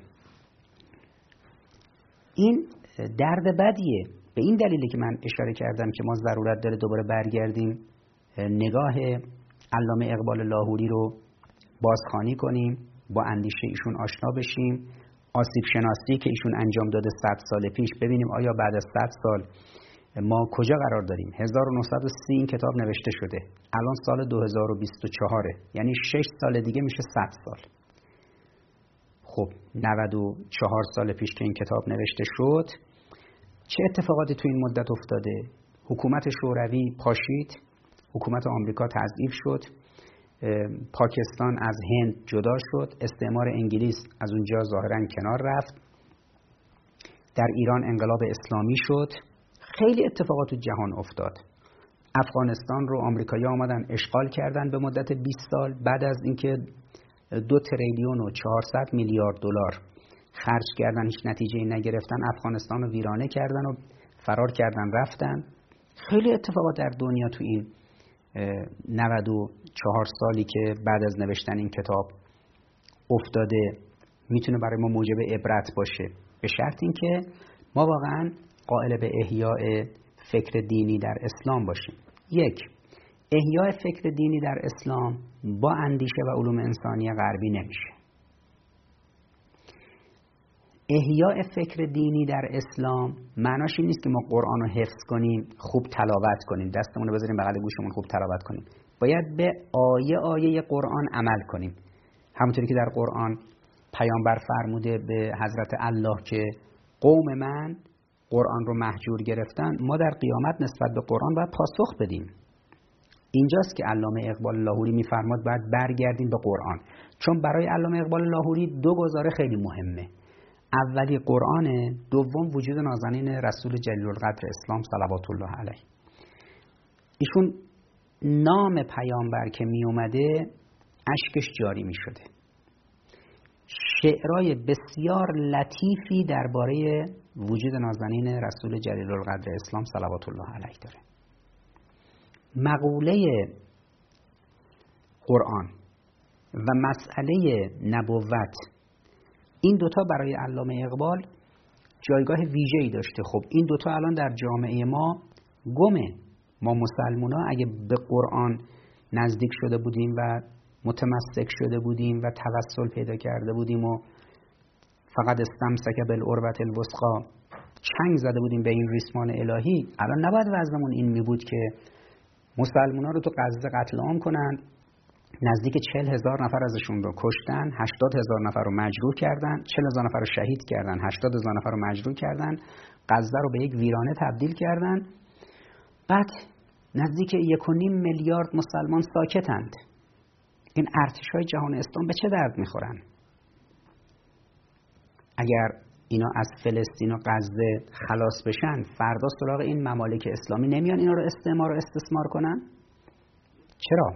این درد بدیه. به این دلیلی که من اشاره کردم که ما ضرورت داره دوباره برگردیم نگاه علامه اقبال لاهوری رو بازخوانی کنیم، با اندیشه ایشون آشنا بشیم، آسیب شناسی که ایشون انجام داده صد سال پیش ببینیم آیا بعد از صد سال ما کجا قرار داریم. هزار و نهصد و سی این کتاب نوشته شده، الان سال دو هزار و بیست و چهار، یعنی شش سال دیگه میشه صد سال. خب نود و چهار سال پیش که این کتاب نوشته شد چه اتفاقاتی تو این مدت افتاده؟ حکومت شوروی پاشید، حکومت آمریکا تضعیف شد، پاکستان از هند جدا شد، استعمار انگلیس از اونجا ظاهراً کنار رفت، در ایران انقلاب اسلامی شد، خیلی اتفاقات تو جهان افتاد. افغانستان رو آمریکایی‌ها آمدن اشغال کردن به مدت بیست سال، بعد از اینکه دو تریلیون و چهارصد میلیارد دلار خرج کردن هیچ نتیجه‌ای نگرفتن، افغانستان رو ویرانه کردن و فرار کردن رفتن. خیلی اتفاقات در دنیا تو این نود و چهار سالی که بعد از نوشتن این کتاب افتاده میتونه برای ما موجب عبرت باشه، به شرط اینکه ما واقعا قائل به احیاء فکر دینی در اسلام باشیم. یک، احیاء فکر دینی در اسلام با اندیشه و علوم انسانی غربی نمیشه. احیاء فکر دینی در اسلام معناش این نیست که ما قرآن رو حفظ کنیم، خوب تلاوت کنیم، دستمون رو بذاریم بغل گوشمون خوب تلاوت کنیم. باید به آیه آیه قرآن عمل کنیم. همونطوری که در قرآن پیامبر فرموده به حضرت الله که قوم من قرآن رو مهجور گرفتن، ما در قیامت نسبت به قرآن باید پاسخ بدیم. اینجاست که علامه اقبال لاهوری میفرماد باید برگردیم به قرآن، چون برای علامه اقبال لاهوری دو گزاره خیلی مهمه. اولی قرآن، دوم وجود نازنین رسول جلیل القدر اسلام صلوات الله علیه. ایشون نام پیامبر که می اومده اشکش جاری می شده. شعرهای بسیار لطیفی درباره وجود نازنین رسول جلیل القدر اسلام صلوات الله علیه داره. مقوله قرآن و مسئله نبوت، این دوتا برای علامه اقبال جایگاه ویژه‌ای داشته. خب این دوتا الان در جامعه ما گمه. ما مسلمونا اگه به قرآن نزدیک شده بودیم و متمسک شده بودیم و توسل پیدا کرده بودیم و فقط استمسک بالعروة الوثقی چنگ زده بودیم به این ریسمان الهی، الان نباید وضعمون این می بود که مسلمونا رو تو غزه قتل عام کنن، نزدیک چهل هزار نفر ازشون رو کشتن، هشتاد هزار نفر رو مجروح کردن، چهل هزار نفر رو شهید کردن، هشتاد هزار نفر رو مجروح کردن، غزه رو به یک ویرانه تبدیل کردن. بعد نزدیک یک و نیم میلیارد مسلمان ساکتند. این ارتش‌های جهان اسلام به چه درد میخورن؟ اگر اینا از فلسطین و غزه خلاص بشن، فردا سراغ این ممالک اسلامی نمیان اینا رو استعمار و استثمار کنن؟ چرا؟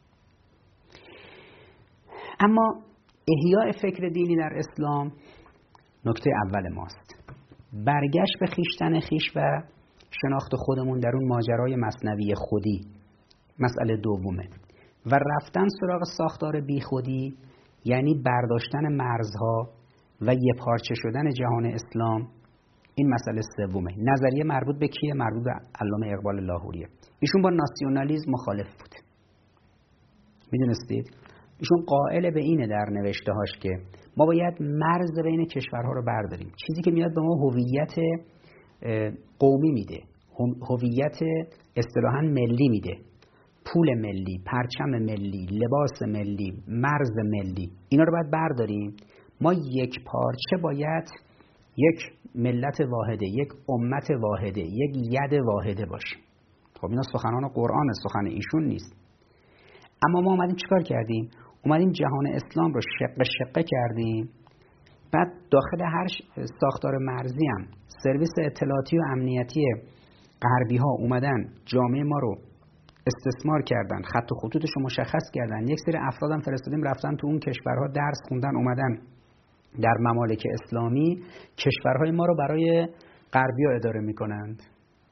اما احیاء فکر دینی در اسلام نکته اول ماست. برگشت به خویشتن خویش و شناخت خودمون در اون ماجرای مثنوی خودی مسئله دومه، و رفتن سراغ ساختار بی خودی یعنی برداشتن مرزها و یه پارچه شدن جهان اسلام، این مسئله سومه. نظریه مربوط به کیه؟ مربوط به علامه اقبال لاهوریه. ایشون با ناسیونالیسم مخالف بود. میدونستید؟ ایشون قائل به اینه در نوشته هاش که ما باید مرز بین کشورها رو برداریم، چیزی که میاد به ما هویت قومی میده، هویت اصطلاحاً ملی میده، پول ملی، پرچم ملی، لباس ملی، مرز ملی، اینا رو باید برداریم. ما یک پارچه باید یک ملت واحده، یک امت واحده، یک ید واحده باشیم. خب اینا سخنان قرآن، سخن ایشون نیست. اما ما اومدیم چیکار کردیم؟ اومدیم جهان اسلام رو شقه شقه کردیم. بعد داخل هر ساختار مرزی هم سرویس اطلاعاتی و امنیتی غربی ها اومدن جامعه ما رو استثمار کردن، خط و خطوطش رو مشخص کردن. یک سری افرادم فرستادیم رفتن تو اون کشورها درس خوندن، اومدن در ممالک اسلامی کشورهای ما رو برای غربی‌ها اداره میکنند.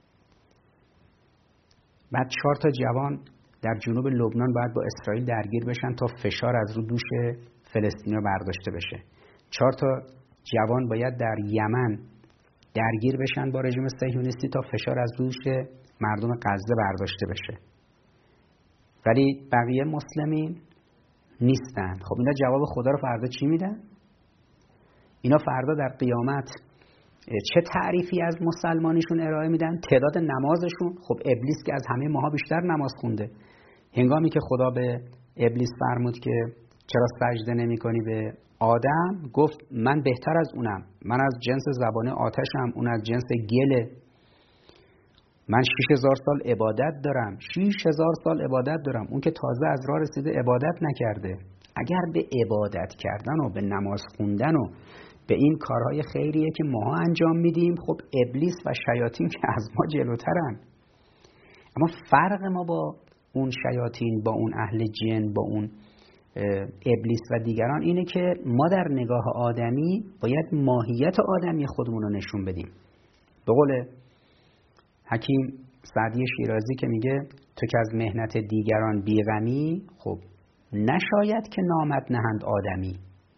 بعد چهار تا جوان در جنوب لبنان باید با اسرائیل درگیر بشن تا فشار از رو دوش فلسطینیا برداشته بشه. چهار تا جوان باید در یمن درگیر بشن با رژیم صهیونیستی تا فشار از دوش مردم غزه برداشته بشه. ولی بقیه مسلمین نیستن. خب اینا جواب خدا رو فردا چی میدن؟ اینا فردا در قیامت چه تعریفی از مسلمانیشون ارائه میدن؟ تعداد نمازشون. خب ابلیس که از همه ماها بیشتر نماز خونده، هنگامی که خدا به ابلیس فرمود که چرا سجده نمی کنی به آدم، گفت من بهتر از اونم، من از جنس زبانه آتشم، اون از جنس گله، من شش هزار سال عبادت دارم، شش هزار سال عبادت دارم، اون که تازه از راه رسیده عبادت نکرده. اگر به عبادت کردن و به نماز خوندن و به این کارهای خیریه که ماها انجام میدیم، خب ابلیس و شیاطین که از ما جلوترن. اما فرق ما با اون شیاطین، با اون اهل جن، با اون ابلیس و دیگران اینه که ما در نگاه آدمی باید ماهیت آدمی خودمون رو نشون بدیم. به قول حکیم سعدی شیرازی که میگه تو که از مهنت دیگران بیغمی، خب نشاید که نامت نهند آدمی.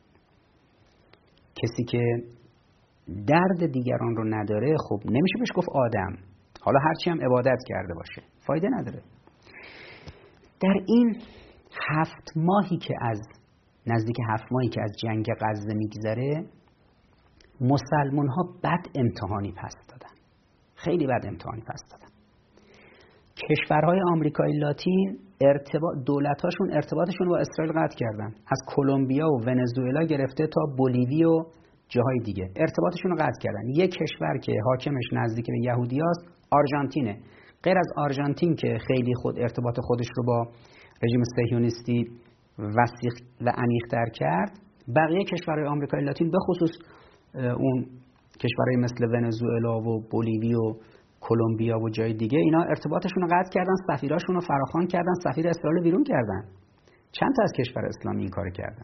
کسی که درد دیگران رو نداره خب نمیشه بهش گفت آدم، حالا هرچی هم عبادت کرده باشه فایده نداره. در این هفت ماهی که از نزدیک هفت ماهی که از جنگ غزه میگذره، مسلمان ها بد امتحانی پس دادن، خیلی بد امتحانی پس دادن. کشورهای آمریکای لاتین ارتباط دولتاشون ارتباطشون با اسرائیل قطع کردن، از کلمبیا و ونزوئلا گرفته تا بولیوی و جاهای دیگه ارتباطشون رو قطع کردن. یک کشور که حاکمش نزدیک به یهودیاست آرژانتینه. غیر از آرژانتین که خیلی خود ارتباط خودش رو با رژیم صهیونیستی وسیع و عمیق‌تر کرد، بقیه کشورهای آمریکای لاتین به خصوص اون کشورهای مثل ونزوئلا و بولیوی و کلمبیا و جای دیگه، اینا ارتباطشون رو قطع کردن، سفیراشون رو فراخوان کردن، سفیر اسرائیل رو بیرون کردن. چند تا از کشور اسلامی این کارو کردن.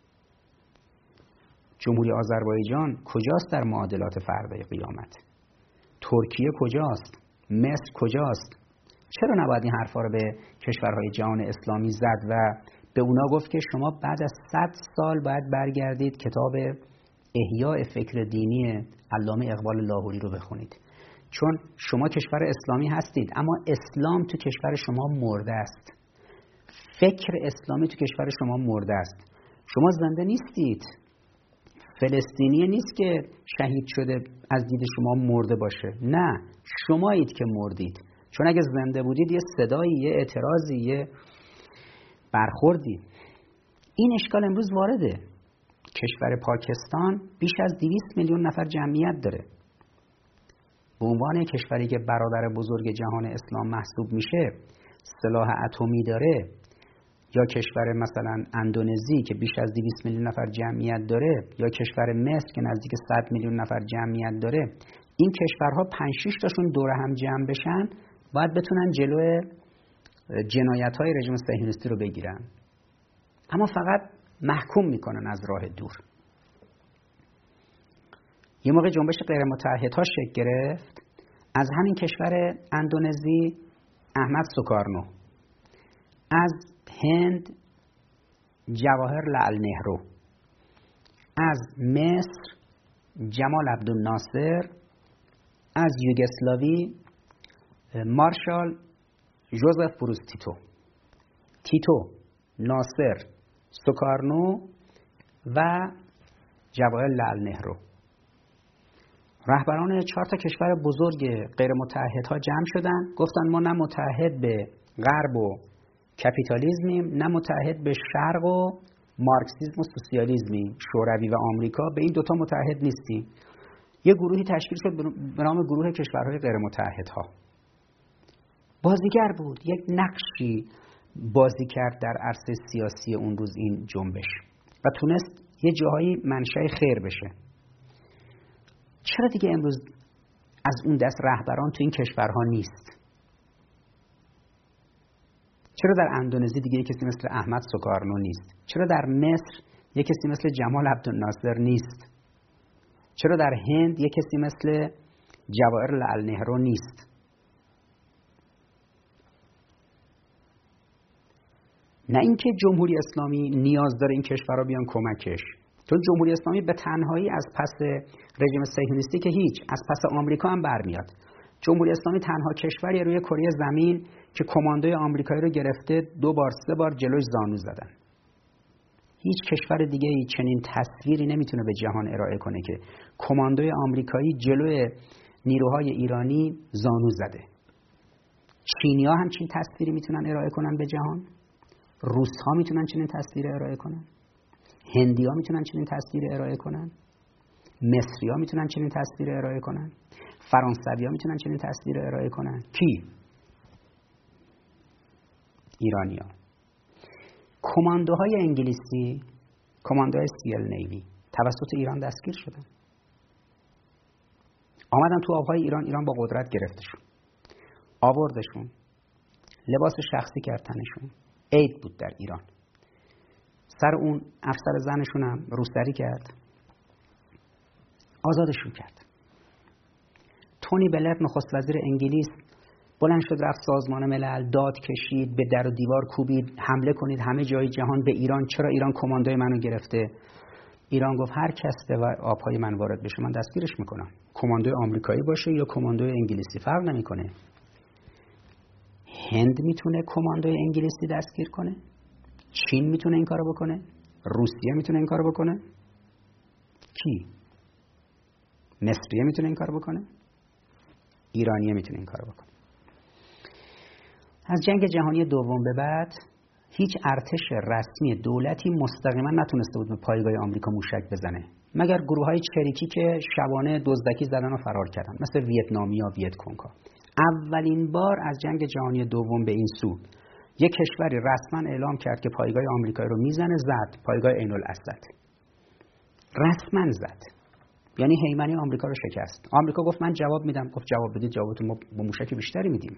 جمهوری آذربایجان کجاست در معادلات فردای قیامت؟ ترکیه کجاست؟ مصر کجاست؟ چرا نباید این حرفا رو به کشورهای جهان اسلامی زد و به اونا گفت که شما بعد از صد سال باید برگردید کتاب احیاء فکر دینی علامه اقبال لاهوری رو بخونید، چون شما کشور اسلامی هستید اما اسلام تو کشور شما مرده است، فکر اسلامی تو کشور شما مرده است، شما زنده نیستید. فلسطینی نیست که شهید شده از دید شما مرده باشه، نه، شمایید که مردید، چون اگه زنده بودید یه صدایی، یه اعتراضی، یه برخوردی. این اشکال امروز وارده. کشور پاکستان بیش از دویست میلیون نفر جمعیت داره. به عنوان کشوری که برادر بزرگ جهان اسلام محسوب میشه، سلاح اتمی داره، یا کشور مثلا اندونزی که بیش از دویست میلیون نفر جمعیت داره، یا کشور مصر که نزدیک صد میلیون نفر جمعیت داره، این کشورها پنج شش تاشون دور هم جمع بشن باید بتونن جلوی جنایت‌های رژیم صهیونیستی رو بگیرن، اما فقط محکوم میکنن از راه دور. یه موقع جنبش غیر متحدها شکل گرفت، از همین کشور اندونزی احمد سوکارنو، از هند جواهر لعل نهرو، از مصر جمال عبدالناصر، از یوگسلاوی مارشال جوزف بروز تیتو. تیتو، ناصر، سوکارنو و جواهر لعل نهرو، رهبران چهار تا کشور بزرگ غیر متحدها جمع شدن، گفتن ما نه متحد به غرب و کپیتالیزمیم، نه متحد به شرق و مارکسیسم و سوسیالیزمیم، شوروی و آمریکا، به این دوتا متحد نیستیم. یه گروهی تشکیل شد به نام گروه کشورهای غیر متحدها. بازیگر بود، یک نقشی بازی کرد در عرصه سیاسی اون روز این جنبش و تونست یه جاهایی منشأ خیر بشه. چرا دیگه امروز از اون دست رهبران تو این کشورها نیست؟ چرا در اندونزی دیگه یک کسی مثل احمد سوکارنو نیست؟ چرا در مصر یک کسی مثل جمال عبدالناصر نیست؟ چرا در هند یک کسی مثل جواهر لعل نهرو نیست؟ نه اینکه جمهوری اسلامی نیاز داره این کشورها بیان کمکش، چون جمهوری اسلامی به تنهایی از پس رژیم صهیونیستی که هیچ، از پس آمریکا هم برمیاد. جمهوری اسلامی تنها کشوری روی کره زمین که کماندوی آمریکایی رو گرفته دو بار سه بار جلوش زانو زدن. هیچ کشور دیگه ای چنین تصویری نمیتونه به جهان ارائه کنه که کماندوی آمریکایی جلوی نیروهای ایرانی زانو زده. چینی‌ها هم چنین تصویری میتونن ارائه کنن به جهان؟ روس‌ها میتونن چنین تصویری ارائه کنن؟ هندی‌ها میتونن چنین تصویری ارائه کنن؟ مصری‌ها میتونن چنین تصویری ارائه کنن؟ فرانسوی‌ها میتونن چنین تصویری ارائه کنن؟ کی؟ ایرانی‌ها. کماندوهای انگلیسی، کماندوهای سیل نیوی توسط ایران دستگیر شدن. آمدن تو آبهای ایران، ایران با قدرت گرفتشون، آوردشون، لباس شخصی کرد تنشون، عید بود در ایران. سر اون افسر زنشون هم روسری کرد، آزادشون کرد. تونی بلر نخست وزیر انگلیس بلند شد رفت سازمان ملل، داد کشید، به در و دیوار کوبید، حمله کنید همه جای جهان به ایران، چرا ایران کماندوی منو گرفته؟ ایران گفت هر کس به آبهای من وارد بشه من دستگیرش میکنم، کماندوی آمریکایی باشه یا کماندوی انگلیسی فرق نمیکنه. هند میتونه کماندوی انگلیسی دستگیر کنه؟ چین میتونه این کارو بکنه؟ روسیه میتونه این کارو بکنه؟ کی؟ مصریه میتونه این کارو بکنه؟ ایرانیه میتونه این کارو بکنه. از جنگ جهانی دوم به بعد هیچ ارتش رسمی دولتی مستقیما نتونسته بود به پایگاه آمریکا موشک بزنه مگر گروه‌های چریکی که شبانه دزدکی زدن و فرار کردن، مثل ویتنامیا، ویتکونگ‌ها. اولین بار از جنگ جهانی دوم به این سو یک کشوری رسما اعلام کرد که پایگاه آمریکایی رو میزنه، زد، پایگاه عین الاسد. رسما زد، یعنی هیمنه آمریکا رو شکست. آمریکا گفت من جواب میدم، گفت جواب بدید، جوابتون ما با موشک بیشتری میدیم.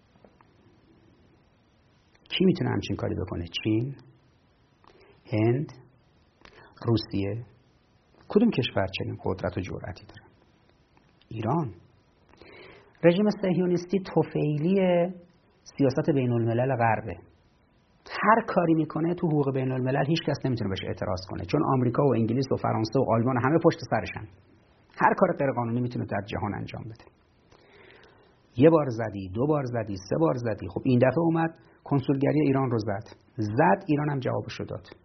کی میتونه همچین کاری بکنه؟ چین؟ هند؟ روسیه؟ کدوم کشور چنین قدرت و جرأتی داره؟ ایران. رژیم صهیونیستی طفیلی سیاست بین الملل غربه. هر کاری میکنه تو حقوق بین الملل هیچ کس نمیتونه بهش اعتراض کنه، چون آمریکا و انگلیس و فرانسه و آلمان همه پشت سرشن. هر کار غیر قانونی میتونه در جهان انجام بده. یه بار زدی، دو بار زدی، سه بار زدی. خب این دفعه اومد کنسولگری ایران رو زد. زد، ایران هم جوابش رو داد.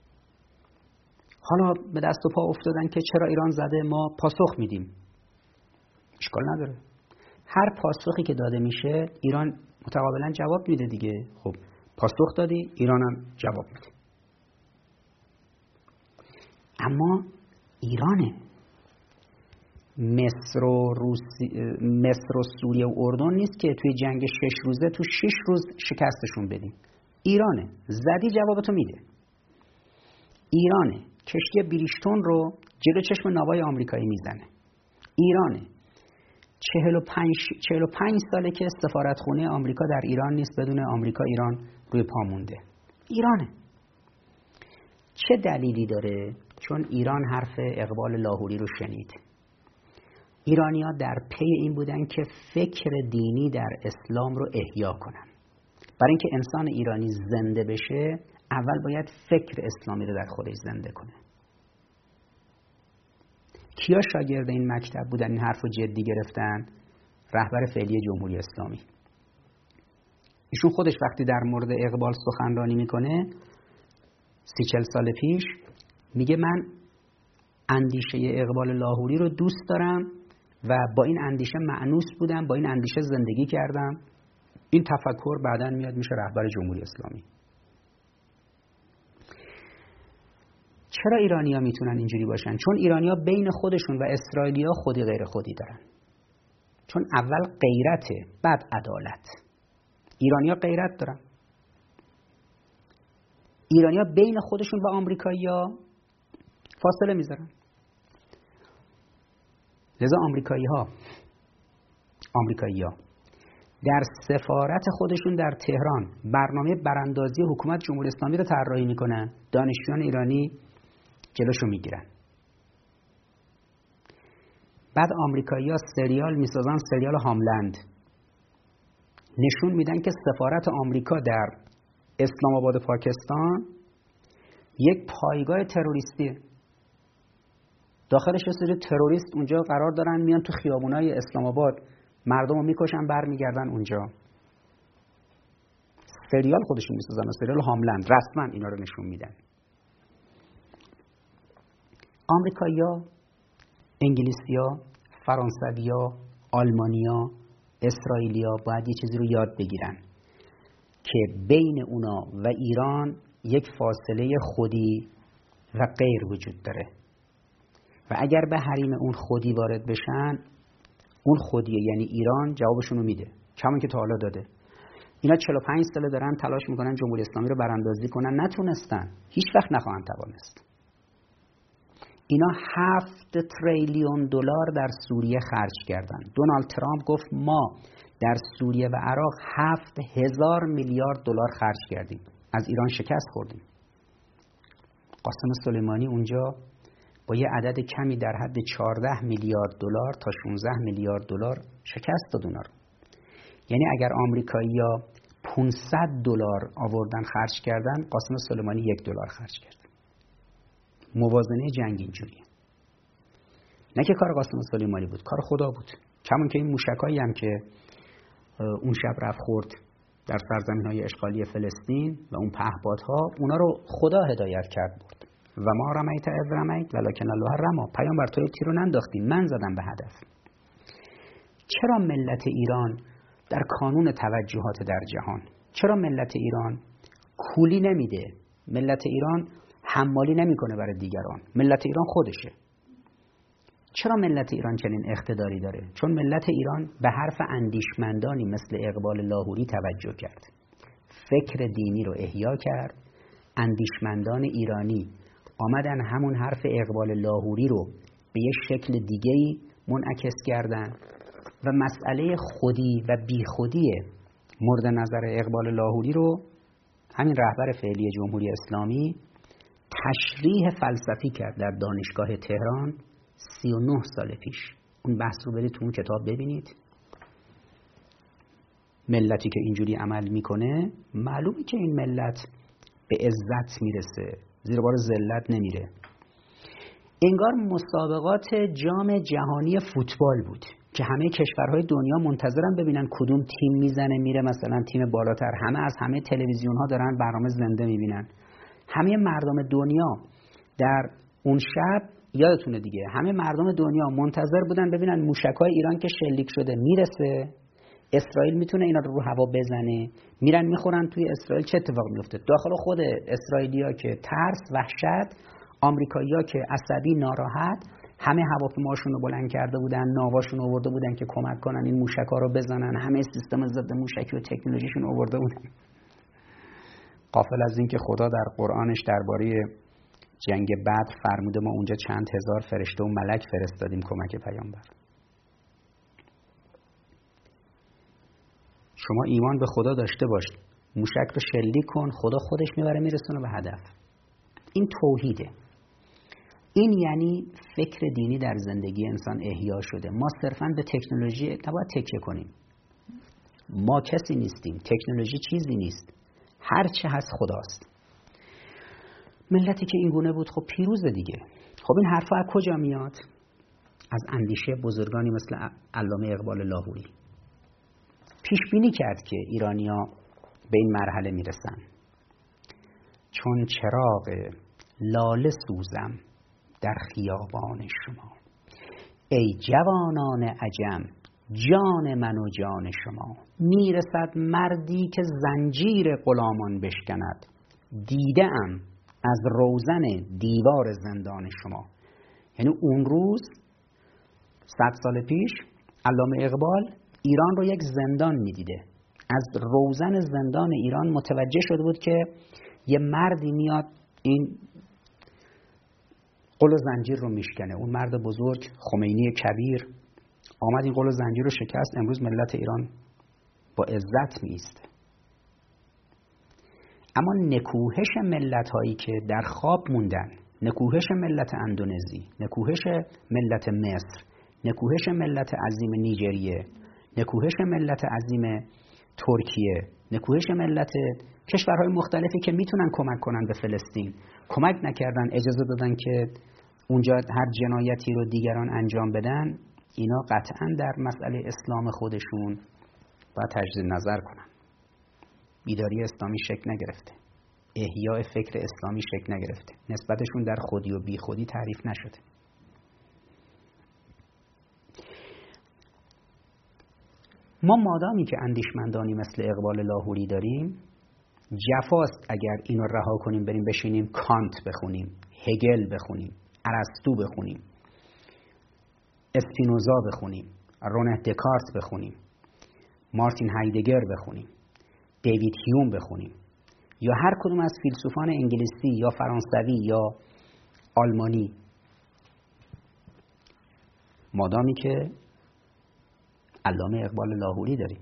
حالا به دست و پا افتادن که چرا ایران زده ما پاسخ میدیم. اشکال نداره. هر پاسخی که داده میشه ایران متقابلا جواب میده دیگه. خب پاسخ دادی، ایران هم جواب میده. اما ایرانه. مصر و روسی، مصر و سوریه و اردن نیست که توی جنگ شش روزه تو شش روز شکستشون بدیم. ایرانه. زدی جوابتو میده. ایرانه. کشتی بریشتون رو جلو چشم ناوای آمریکایی میزنه. ایرانه. چهل و پنج چهل و پنج ساله که سفارتخونه آمریکا در ایران نیست، بدون آمریکا ایران روی پا مونده. ایرانه. چه دلیلی داره؟ چون ایران حرف اقبال لاهوری رو شنید. ایرانی‌ها در پی این بودن که فکر دینی در اسلام رو احیا کنن. برای اینکه انسان ایرانی زنده بشه اول باید فکر اسلامی رو در خودش زنده کنه. کیا شاگرد این مکتب بودن این حرف رو جدی گرفتن؟ رهبر فعلی جمهوری اسلامی. ایشون خودش وقتی در مورد اقبال سخنرانی میکنه سی چل سال پیش میگه من اندیشه اقبال لاهوری رو دوست دارم و با این اندیشه مأنوس بودم، با این اندیشه زندگی کردم. این تفکر بعداً میاد میشه رهبر جمهوری اسلامی. چرا ایرانی‌ها میتونن اینجوری باشن؟ چون ایرانی‌ها بین خودشون و اسرائیلی‌ها خودی غیر خودی دارن. چون اول غیرته، بعد عدالت. ایرانی‌ها غیرت دارن. ایرانی‌ها بین خودشون و آمریکایی‌ها فاصله میذارن. لذا آمریکایی‌ها آمریکایی‌ها در سفارت خودشون در تهران برنامه براندازی حکومت جمهوری اسلامی رو طراحی میکنن. دانشجویان ایرانی جلوشو میگیرن. بعد آمریکایی‌ها سریال میسازن، سریال هاملند. نشون میدن که سفارت آمریکا در اسلام آباد پاکستان یک پایگاه تروریستیه. داخلش یه سری تروریست اونجا قرار دارن، میان تو خیابونای اسلام آباد مردم رو میکشن، برمیگردن اونجا. سریال خودشون میسازن، سریال هاملند رسما اینا رو نشون میدن. آمریکایی‌ها، انگلیسی‌ها، فرانسوی‌ها، آلمانی‌ها، اسرائیلی‌ها باید یه چیزی رو یاد بگیرن که بین اونا و ایران یک فاصله خودی و غیر وجود داره و اگر به حریم اون خودی وارد بشن، اون خودیه یعنی ایران جوابشون رو میده، کمون که تا حالا داده. اینا چهل و پنج ساله دارن تلاش میکنن جمهوری اسلامی رو براندازی کنن، نتونستن، هیچ وقت نخواهند توانست. اینا هفت تریلیون دلار در سوریه خرج کردن. دونالد ترامپ گفت ما در سوریه و عراق هفت هزار میلیارد دلار خرج کردیم، از ایران شکست خوردیم. قاسم سلیمانی اونجا با یه عدد کمی در حد چهارده میلیارد دلار تا شانزده میلیارد دلار شکست داد اونا رو. یعنی اگر آمریکایی‌ها پانصد دلار آوردن خرج کردن، قاسم سلیمانی یک دلار خرج کرد. موازنه جنگ اینجوریه. نه که کار قاسم سلیمانی بود، کار خدا بود. کمون که این موشکایی هم که اون شب رفت خورد در سرزمین‌های اشغالی فلسطین و اون پهپادها، اونا رو خدا هدایت کرد برد. و ما رمیت اذ رمیت ولکن الله رمی. پیامبر تو تیر رو ننداختی، من زدم به هدف. چرا ملت ایران در کانون توجهات در جهان، چرا ملت ایران کولی نمیده؟ ملت ایران حمالی نمیکنه برای دیگران. ملت ایران خودشه. چرا ملت ایران چنین اقتداری داره؟ چون ملت ایران به حرف اندیشمندانی مثل اقبال لاهوری توجه کرد، فکر دینی رو احیا کرد. اندیشمندان ایرانی آمدن همون حرف اقبال لاهوری رو به یه شکل دیگه‌ای منعکس کردن و مسئله خودی و بیخودی مورد نظر اقبال لاهوری رو همین رهبر فعلی جمهوری اسلامی تشریح فلسفی کرد در دانشگاه تهران سی و نه سال پیش. اون بحث رو برید تو اون کتاب ببینید. ملتی که اینجوری عمل میکنه معلومه که این ملت به عزت میرسه، زیر بار ذلت نمیره. انگار مسابقات جام جهانی فوتبال بود که همه کشورهای دنیا منتظرن ببینن کدوم تیم میزنه میره مثلا تیم بالاتر. همه از همه تلویزیون ها دارن برنامه زنده میبینن. همه مردم دنیا در اون شب، یادتونه دیگه، همه مردم دنیا منتظر بودن ببینن موشکای ایران که شلیک شده میرسه، اسرائیل میتونه اینا رو رو هوا بزنه، میرن میخورن توی اسرائیل چه اتفاق میفته. داخل خود اسرائیلیا که ترس، وحشت، آمریکایی‌ها که عصبی، ناراحت، همه هواپیماشون رو بلند کرده بودن، ناواشون رو آورده بودن که کمک کنن این موشکا رو بزنن، همه سیستم ضد موشکی و تکنولوژیشون رو آورده بودن. غافل از این که خدا در قرآنش درباره جنگ بدر فرموده ما اونجا چند هزار فرشته و ملک فرستادیم کمک پیامبر. شما ایمان به خدا داشته باش، موشک رو شلیک کن، خدا خودش میبره میرسونه به هدف. این توحیده. این یعنی فکر دینی در زندگی انسان احیا شده. ما صرفاً به تکنولوژی نباید تکیه کنیم. ما کسی نیستیم، تکنولوژی چیزی نیست، هر چه هست خداست. ملتی که این گونه بود خب پیروز دیگه. خب این حرفا از کجا میاد؟ از اندیشه بزرگانی مثل علامه اقبال لاهوری. پیش بینی کرد که ایرانیا به این مرحله میرسن. چون چراغ لاله سوزم در خیابان شما، ای جوانان عجم جان من و جان شما. میرسد مردی که زنجیر غلامان بشکند، دیده‌ام از روزن دیوار زندان شما. یعنی اون روز صد سال پیش علامه اقبال ایران رو یک زندان میدیده. از روزن زندان ایران متوجه شده بود که یه مردی میاد این قل و زنجیر رو میشکنه. اون مرد بزرگ خمینی کبیر آمد این قل و زنجیر رو شکست. امروز ملت ایران با عزت میسته. اما نکوهش ملت هایی که در خواب موندن، نکوهش ملت اندونزی، نکوهش ملت مصر، نکوهش ملت عظیم نیجریه، نکوهش ملت عظیم ترکیه، نکوهش ملت کشورهای مختلفی که میتونن کمک کنن به فلسطین، کمک نکردن، اجازه دادن که اونجا هر جنایتی رو دیگران انجام بدن. اینا قطعا در مسئله اسلام خودشون باید تجدید نظر کنن. بیداری اسلامی شکل نگرفته، احیاء فکر اسلامی شکل نگرفته، نسبتشون در خودی و بی خودی تعریف نشده. ما مادامی که اندیشمندانی مثل اقبال لاهوری داریم، جفاست اگر اینو رها کنیم بریم بشینیم کانت بخونیم، هگل بخونیم، ارسطو بخونیم، اسپینوزا بخونیم، رونه دکارت بخونیم، مارتین هایدگر بخونیم، دیوید هیوم بخونیم، یا هر کدوم از فیلسوفان انگلیسی یا فرانسوی یا آلمانی، مادامی که علامه اقبال لاهوری داریم.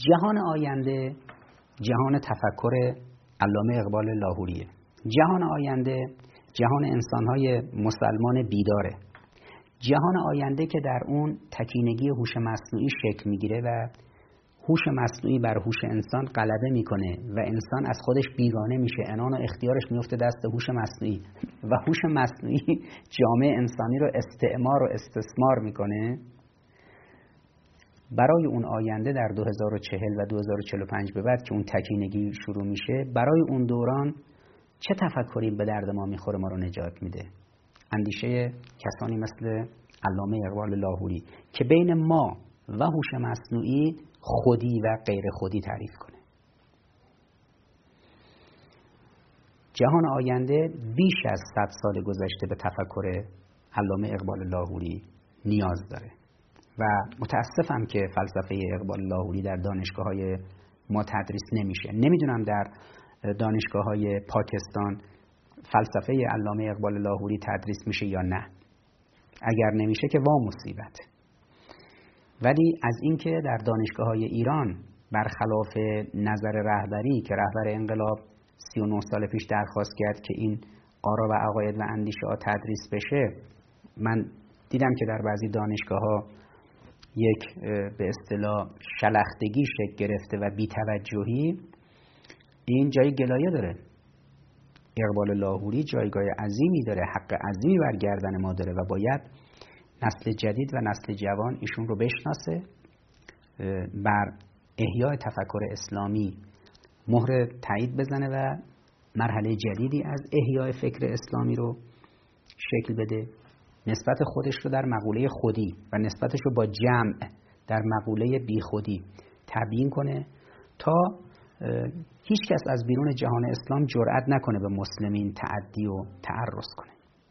جهان آینده جهان تفکر علامه اقبال لاهوریه. جهان آینده جهان انسان‌های مسلمان بیداره. جهان آینده که در اون تکینگی هوش مصنوعی شکل میگیره و هوش مصنوعی بر هوش انسان غلبه میکنه و انسان از خودش بیگانه میشه، عنان و اختیارش میفته دست هوش مصنوعی و هوش مصنوعی جامعه انسانی رو استعمار و استثمار میکنه. برای اون آینده در دو هزار و چهل و دو هزار و چهل و پنج به بعد که اون تکینگی شروع میشه، برای اون دوران چه تفکری به درد ما میخوره، ما رو نجات میده؟ اندیشه کسانی مثل علامه اقبال لاهوری که بین ما و هوش مصنوعی خودی و غیر خودی تعریف کنه. جهان آینده بیش از صد سال گذشته به تفکر علامه اقبال لاهوری نیاز داره و متاسفم که فلسفه اقبال لاهوری در دانشگاه‌های ما تدریس نمیشه. نمیدونم در دانشگاه‌های پاکستان فلسفه علامه اقبال لاهوری تدریس میشه یا نه. اگر نمیشه که وا مصیبت. ولی از اینکه در دانشگاه‌های ایران برخلاف نظر رهبری که رهبر انقلاب سی و نه سال پیش درخواست کرد که این آرا و عقاید و اندیشه ها تدریس بشه، من دیدم که در بعضی دانشگاه‌ها یک به اصطلاح شلختگی شکل گرفته و بی‌توجهی. این جای گلایه داره. اقبال لاهوری جایگاه عظیمی داره، حق عظیمی بر گردن ما داره و باید نسل جدید و نسل جوان ایشون رو بشناسه، بر احیای تفکر اسلامی مهر تایید بزنه و مرحله جدیدی از احیای فکر اسلامی رو شکل بده، نسبت خودش رو در مقوله خودی و نسبتش رو با جمع در مقوله بی خودی تبیین کنه تا هیچ کس از بیرون جهان اسلام جرئت نکنه به مسلمین تعدی و تعرض کنه.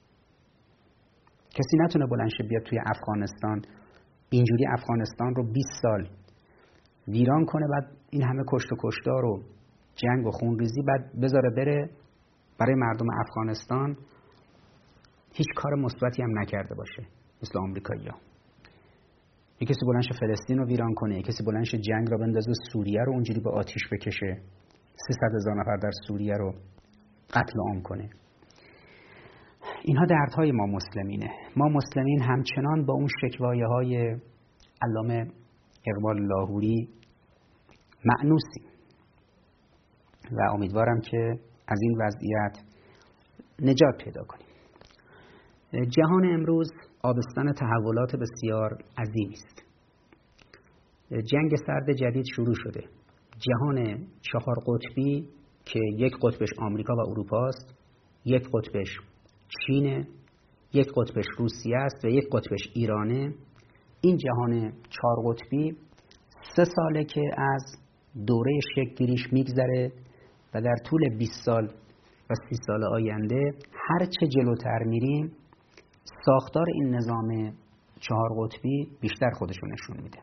کسی نتونه بلند شه بیاد توی افغانستان اینجوری افغانستان رو بیست سال ویران کنه، بعد این همه کشت و کشتار و جنگ و خونریزی بعد بذاره بره برای مردم افغانستان هیچ کار مثبتی هم نکرده باشه مثل آمریکایی‌ها. یک کسی بلند شه فلسطین رو ویران کنه، یک کسی بلند شه جنگ رو بندازه سوریه رو اونجوری به آتیش بکشه، سیصد هزار نفر در سوریه رو قتل عام کنه. اینها دردهای ما مسلمینه. ما مسلمین همچنان با اون شکوایه های علامه اقبال لاهوری مأنوسیم و امیدوارم که از این وضعیت نجات پیدا کنیم. جهان امروز آبستن تحولات بسیار عظیمی است. جنگ سرد جدید شروع شده. جهان چهار قطبی که یک قطبش آمریکا و اروپا است، یک قطبش چینه، یک قطبش روسیه است و یک قطبش ایرانه. این جهان چهار قطبی سه ساله که از دوره شکل گیریش میگذره و در طول بیست سال و سی سال آینده هر چه جلوتر میریم ساختار این نظام چهار قطبی بیشتر خودشو نشون میده.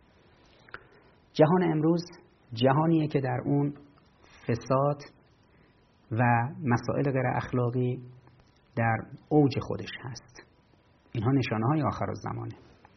جهان امروز جهانیه که در اون فساد و مسائل غیر اخلاقی در اوج خودش هست. اینها نشانه های آخر الزمانه.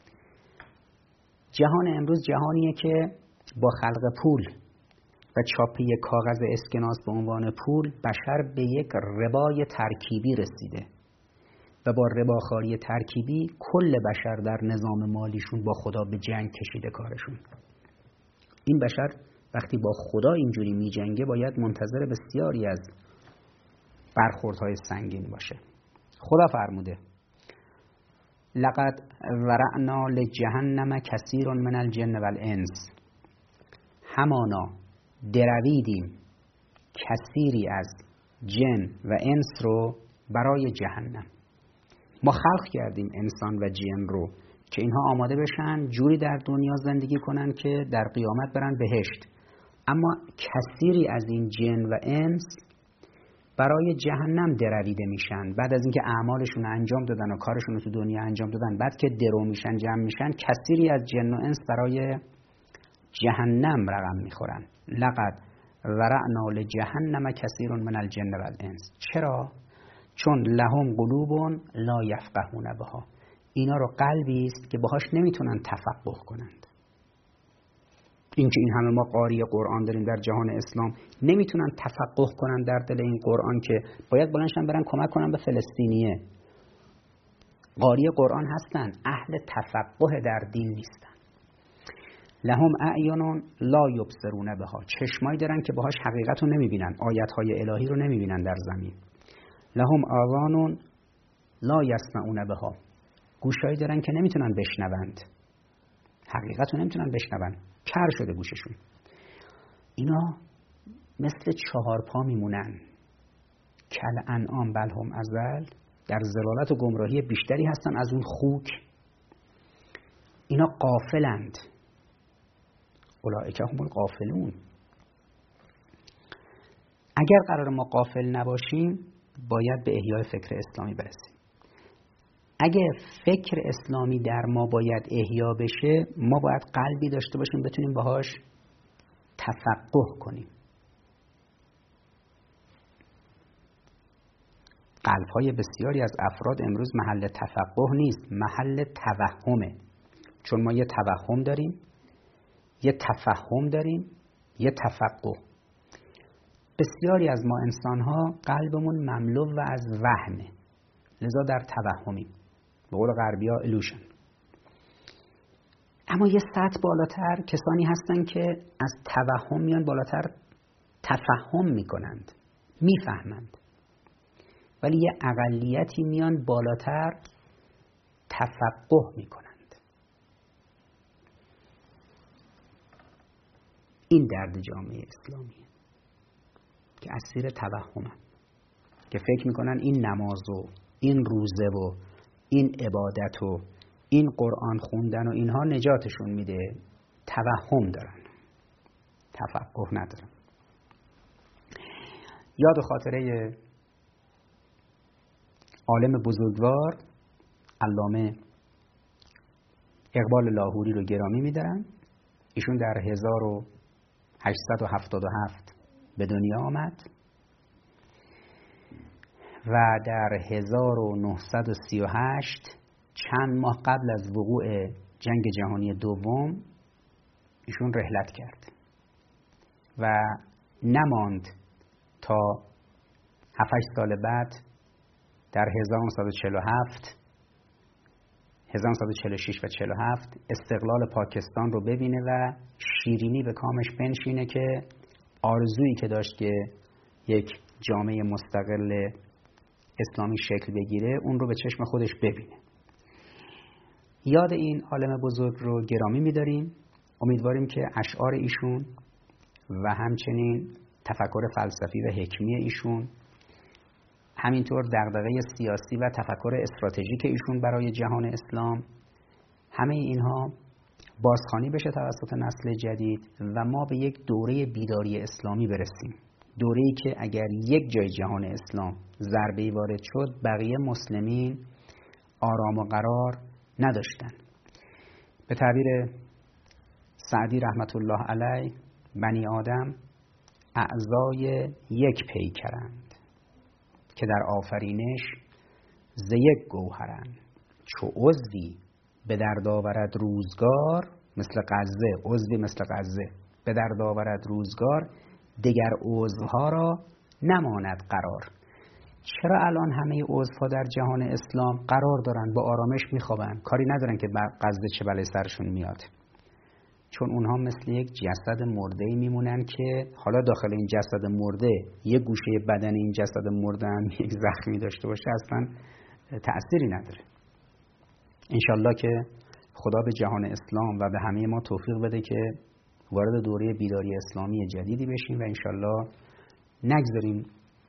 جهان امروز جهانیه که با خلق پول و چاپ یک کاغذ اسکناس به عنوان پول بشر به یک ربای ترکیبی رسیده و با رباخواری ترکیبی کل بشر در نظام مالیشون با خدا به جنگ کشیده کارشون. این بشر وقتی با خدا اینجوری می جنگه باید منتظر بسیاری از برخوردهای سنگین باشه. خدا فرموده لقد ورعنا لجهنم کثیر من الجن والانس، همانا درویدیم کثیری از جن و انس رو برای جهنم. ما خلق کردیم انسان و جن رو که اینها آماده بشن جوری در دنیا زندگی کنن که در قیامت برن بهشت، اما کثیری از این جن و انس برای جهنم درویده میشن. بعد از اینکه اعمالشون انجام دادن و کارشون رو تو دنیا انجام دادن، بعد که درو میشن جمع میشن، کثیری از جن و انس برای جهنم رقم میخورن. لقد ورعنا لجهنم کثیر من الجن والانس. چرا؟ چون لهم قلوب لا یفقهون بها. اینا رو قلبی است که باهاش نمیتونن تفقه کنند. اینکه این همه ما قاری قرآن داریم در جهان اسلام نمیتونن تفقه کنن در دل این قرآن که باید بلندشن برن کمک کنن به فلسطینیه. قاری قرآن هستن، اهل تفقه در دین نیستن. لهم اعین لا یبصرون بها، چشمایی دارن که باهاش حقیقت رو نمیبینن، آیت‌های الهی رو نمیبینن در زمین. لهم آذان لا یسمعون بها، گوشایی دارن که نمیتونن بشنوند، حقیقت رو نمیتونن بشنوند، کر شده گوششون. اینا مثل چهار پا میمونن، کل انعام بل هم اضل، در ضلالت و گمراهی بیشتری هستن از اون خوک. اینا غافلند، اولئک هم الغافلون. اگر قرار ما غافل نباشیم باید به احیای فکر اسلامی برسیم. اگه فکر اسلامی در ما باید احیا بشه، ما باید قلبی داشته باشیم بتونیم باهاش تفقه کنیم. قلب‌های بسیاری از افراد امروز محل تفقه نیست، محل توهمه. چون ما یه توهم داریم، یه تفهم داریم، یه تفقه. بسیاری از ما انسان‌ها قلبمون مملو و از وهمه، لذا در توهمیم، به قول غربی‌ها illusion. اما یه سطح بالاتر کسانی هستن که از توهم میان بالاتر، تفهم میکنند، میفهمند. ولی یه اقلیتی میان بالاتر تفقه میکنند. این درد جامعه اسلامیه که اسیر توهمن، که فکر میکنن این نماز و این روزه و این عبادت و این قرآن خوندن و اینها نجاتشون میده. توهم دارن، تفقه ندارن. یاد و خاطره عالم بزرگوار علامه اقبال لاهوری رو گرامی میدارن. ایشون در هزار و هشتصد و هفتاد و هفت به دنیا آمد و در هزار و نهصد و سی و هشت چند ماه قبل از وقوع جنگ جهانی دوم ایشون رحلت کرد و نماند تا هفت هشت سال بعد در هزار و نهصد و چهل و هفت، هزار و نهصد و چهل و شش و چهل و هفت استقلال پاکستان رو ببینه و شیرینی به کامش بنشینه که آرزویی که داشت که یک جامعه مستقل اسلامی شکل بگیره اون رو به چشم خودش ببینه. یاد این عالم بزرگ رو گرامی می‌داریم. امیدواریم که اشعار ایشون و همچنین تفکر فلسفی و حکمی ایشون، همینطور دغدغه سیاسی و تفکر استراتژیک ایشون برای جهان اسلام، همه اینها بازخوانی بشه توسط نسل جدید و ما به یک دوره بیداری اسلامی برسیم. دوره‌ای که اگر یک جای جهان اسلام ضربه‌ای وارد شد بقیه مسلمین آرام و قرار نداشتن. به تعبیر سعدی رحمت الله علیه، بنی آدم اعضای یک پیکرند که در آفرینش ز یک گوهرند. چو عضوی به درد آورد روزگار، مثل قزه، عضوی مثل قزه به درد آورد روزگار، دیگر عضوها را نماند قرار. چرا الان همه عضوها در جهان اسلام قرار دارن، با آرامش میخوابن، کاری ندارن که قزه چه بلای سرشون میاد؟ چون اونها مثل یک جسد مرده‌ای میمونن که حالا داخل این جسد مرده یک گوشه بدن این جسد مرده هم یک زخمی داشته باشه اصلا تأثیری نداره. انشالله که خدا به جهان اسلام و به همه ما توفیق بده که وارد دوره بیداری اسلامی جدیدی بشیم و انشالله نگذاریم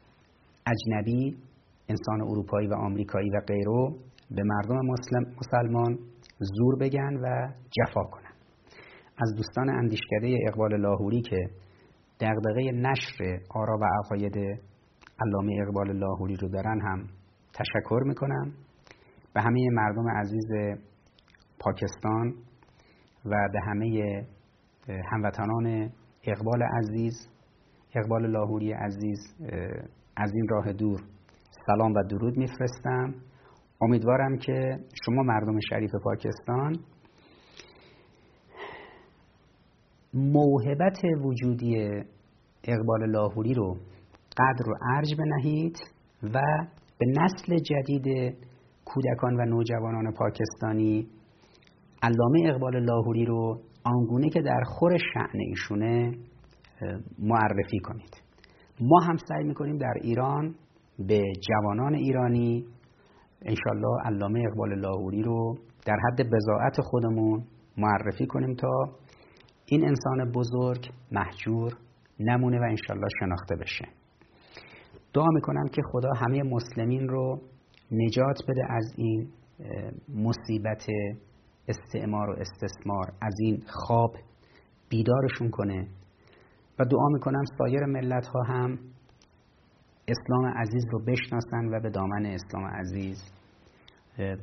اجنبی، انسان اروپایی و آمریکایی و غیره به مردم مسلم مسلمان زور بگن و جفا کنن. از دوستان اندیشکده اقبال لاهوری که دغدغه نشر آرا و عقاید علامه اقبال لاهوری رو دارن هم تشکر میکنم. به همه مردم عزیز پاکستان و به همه هموطنان اقبال عزیز، اقبال لاهوری عزیز از این راه دور سلام و درود میفرستم. امیدوارم که شما مردم شریف پاکستان موهبت وجودی اقبال لاهوری رو قدر و ارج بنهید و به نسل جدید کودکان و نوجوانان پاکستانی علامه اقبال لاهوری رو آنگونه که در خور شأن ایشونه معرفی کنید. ما هم سعی میکنیم در ایران به جوانان ایرانی انشالله علامه اقبال لاهوری رو در حد بضاعت خودمون معرفی کنیم تا این انسان بزرگ محجور نمونه و انشالله شناخته بشه. دعا میکنم که خدا همه مسلمین رو نجات بده از این مصیبت استعمار و استثمار، از این خواب بیدارشون کنه و دعا میکنم سایر ملت ها هم اسلام عزیز رو بشناسن و به دامن اسلام عزیز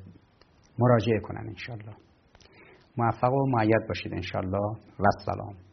مراجعه کنن انشالله. موفق و مؤید باشید انشالله و السلام.